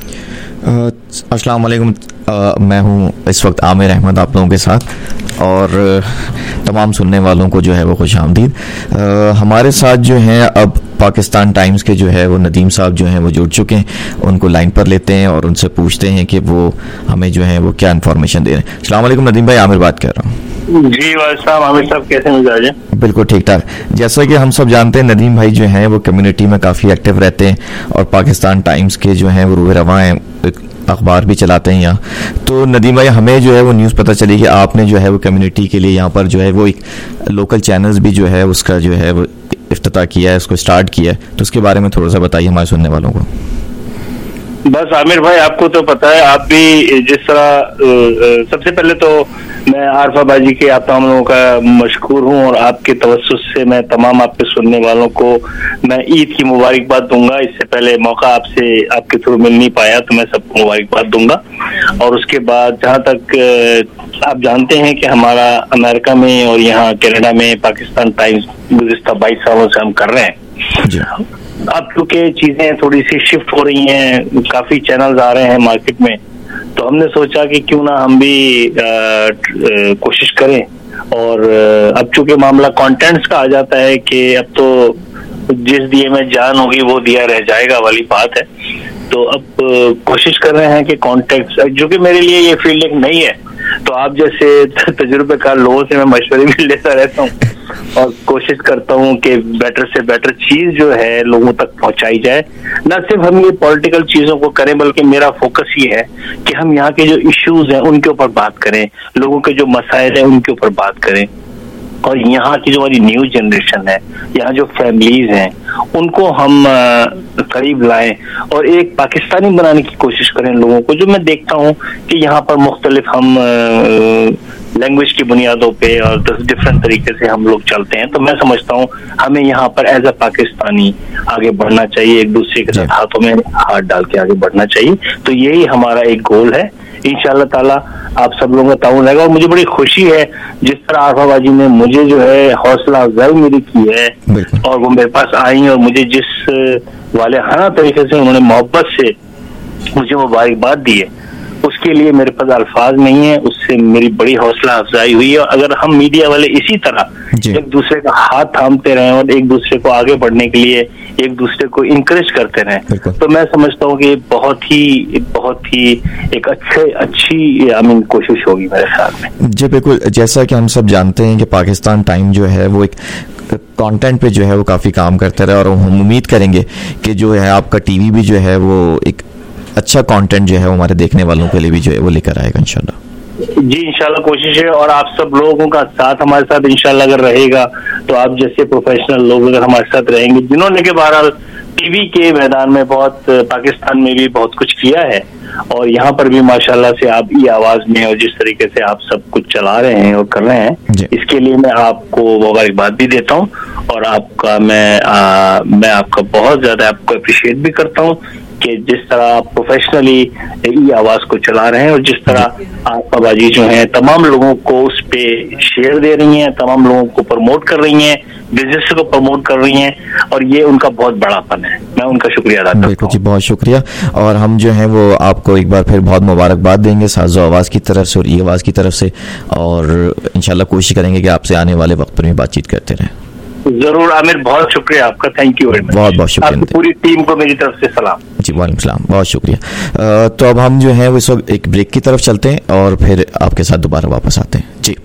अस्सलाम वालेकुम। मैं हूँ इस वक्त आमिर अहमद आप लोगों के साथ और तमाम सुनने वालों को जो है वो खुश आमदीद। हमारे साथ जो हैं अब पाकिस्तान टाइम्स के जो है वो नदीम साहब जो हैं वो जुड़ चुके हैं, उनको लाइन पर लेते हैं और उनसे पूछते हैं कि वो हमें जो है वो क्या इन्फॉर्मेशन दे रहे हैं। अस्सलाम वालेकुम नदीम भाई, आमिर बात कर रहा हूँ। जी साहब, आमिर साहब कैसे मिजाज हैं? बिल्कुल ठीक ठाक। जैसा कि हम सब जानते हैं नदीम भाई जो हैं वो कम्युनिटी में काफ़ी एक्टिव रहते हैं और पाकिस्तान टाइम्स के जो हैं वो रूह रवां हैं, अखबार भी चलाते हैं यहाँ। तो नदीम भाई हमें जो है वो न्यूज़ पता चली कि आपने जो है वो कम्युनिटी के लिए यहाँ पर जो है वो एक लोकल चैनल्स भी जो है उसका जो है वो इफ्तिताह किया है, उसको स्टार्ट किया है, तो उसके बारे में थोड़ा सा बताइए हमारे सुनने वालों को। बस आमिर भाई आपको तो पता है, आप भी जिस तरह सबसे पहले तो मैं आरफा बाजी के आप तमाम लोगों का मशकूर हूँ और आपके तवस्सुस से मैं तमाम आपके सुनने वालों को मैं ईद की मुबारकबाद दूंगा। इससे पहले मौका आपसे आपके थ्रू मिल नहीं पाया तो मैं सबको मुबारकबाद दूंगा। और उसके बाद जहाँ तक आप जानते हैं कि हमारा अमेरिका में और यहाँ कनाडा में पाकिस्तान टाइम्स गुज़िश्ता 22 सालों से हम कर रहे हैं। अब क्योंकि चीजें थोड़ी सी शिफ्ट हो रही हैं, काफी चैनल्स आ रहे हैं मार्केट में, तो हमने सोचा कि क्यों ना हम भी कोशिश करें। और अब चूंकि मामला कंटेंट्स का आ जाता है कि अब तो जिस दिए में जान होगी वो दिया रह जाएगा वाली बात है, तो अब कोशिश कर रहे हैं कि कॉन्टेक्ट, जो कि मेरे लिए ये फील्ड एक नई है, तो आप जैसे तजुर्बेकार लोगों से मैं मशवरे भी लेता रहता हूँ और कोशिश करता हूँ कि बेटर से बेटर चीज जो है लोगों तक पहुंचाई जाए। न सिर्फ हम ये पॉलिटिकल चीजों को करें बल्कि मेरा फोकस ये है कि हम यहाँ के जो इश्यूज हैं उनके ऊपर बात करें, लोगों के जो मसाइल हैं उनके ऊपर बात करें और यहाँ की जो हमारी न्यू जनरेशन है, यहाँ जो फैमिलीज हैं उनको हम करीब लाएं और एक पाकिस्तानी बनाने की कोशिश करें लोगों को। जो मैं देखता हूँ कि यहाँ पर मुख्तलिफ हम लैंग्वेज की बुनियादों पे और डिफरेंट तरीके से हम लोग चलते हैं, तो मैं समझता हूँ हमें यहाँ पर एज अ पाकिस्तानी आगे बढ़ना चाहिए, एक दूसरे के साथ हाथों में हाथ डाल के आगे बढ़ना चाहिए। तो यही हमारा एक गोल है। इंशाअल्लाह ताला आप सब लोगों का ताउन रहेगा और मुझे बड़ी खुशी है जिस तरह आरफाबाजी ने मुझे जो है हौसला अफजाई मेरी की है और वो मेरे पास आई और मुझे जिस वाले खाना तरीके से उन्होंने मोहब्बत से मुझे मुबारकबाद दी है, उसके लिए मेरे पास अल्फाज नहीं है। उससे मेरी बड़ी हौसला अफजाई हुई है। और अगर हम मीडिया वाले इसी तरह एक दूसरे का हाथ थामते रहें और एक दूसरे को आगे बढ़ने के लिए एक दूसरे को इंकरेज करते रहें, तो मैं समझता हूँ कि बहुत ही एक अच्छी कोशिश होगी मेरे ख्याल में। जी बिल्कुल, जैसा कि हम सब जानते हैं कि पाकिस्तान टाइम जो है वो एक कंटेंट पे जो है वो काफ़ी काम करता रहा, और हम उम्मीद करेंगे कि जो है आपका टीवी भी जो है वो एक अच्छा कंटेंट जो है वो हमारे देखने वालों के लिए भी जो है वो लेकर आएगा इंशाल्लाह। जी इंशाल्लाह कोशिश है, और आप सब लोगों का साथ हमारे साथ इंशाल्लाह अगर रहेगा, तो आप जैसे प्रोफेशनल लोग अगर हमारे साथ रहेंगे, जिन्होंने के बहरहाल टीवी के मैदान में बहुत, पाकिस्तान में भी बहुत कुछ किया है, और यहाँ पर भी माशाल्लाह से आप ई आवाज में और जिस तरीके से आप सब कुछ चला रहे हैं और कर रहे हैं, इसके लिए मैं आपको मुबारकबाद भी देता हूँ, और आपका मैं आपका बहुत ज्यादा आपको अप्रिशिएट भी करता हूँ कि जिस तरह आप प्रोफेशनली ई आवाज को चला रहे हैं, और जिस तरह आप बाबाजी जो हैं तमाम लोगों को उस पे शेयर दे रही हैं, तमाम लोगों को प्रमोट कर रही हैं, बिजनेस को प्रमोट कर रही हैं, और ये उनका बहुत बड़ापन है। मैं उनका शुक्रिया अदा करता हूं। बिल्कुल जी, बहुत शुक्रिया। और हम जो है वो आपको एक बार फिर बहुत मुबारकबाद देंगे साज़ो आवाज़ की तरफ से और ई आवाज़ की तरफ से, और इंशाल्लाह कोशिश करेंगे कि आपसे आने वाले वक्त पर भी बातचीत करते रहें। जरूर आमिर, बहुत शुक्रिया आपका, थैंक यू वेरी मच। बहुत बहुत शुक्रिया, आपकी पूरी टीम को मेरी तरफ से सलाम। जी वालेकुम सलाम, बहुत शुक्रिया। तो अब हम जो है वो इस वक्त एक ब्रेक की तरफ चलते हैं और फिर आपके साथ दोबारा वापस आते हैं। जी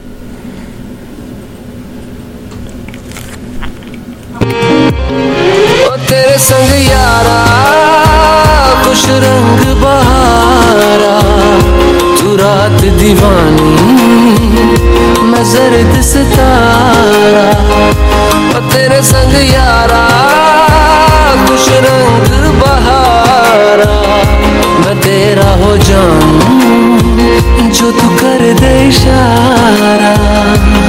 तेरे संग यारा खुश रंग बहारा, तू रात दीवानी मैं जर्द सितारा। तेरे संग यारा खुश रंग बहारा, मैं तेरा हो जाऊं जो तू कर दे इशारा।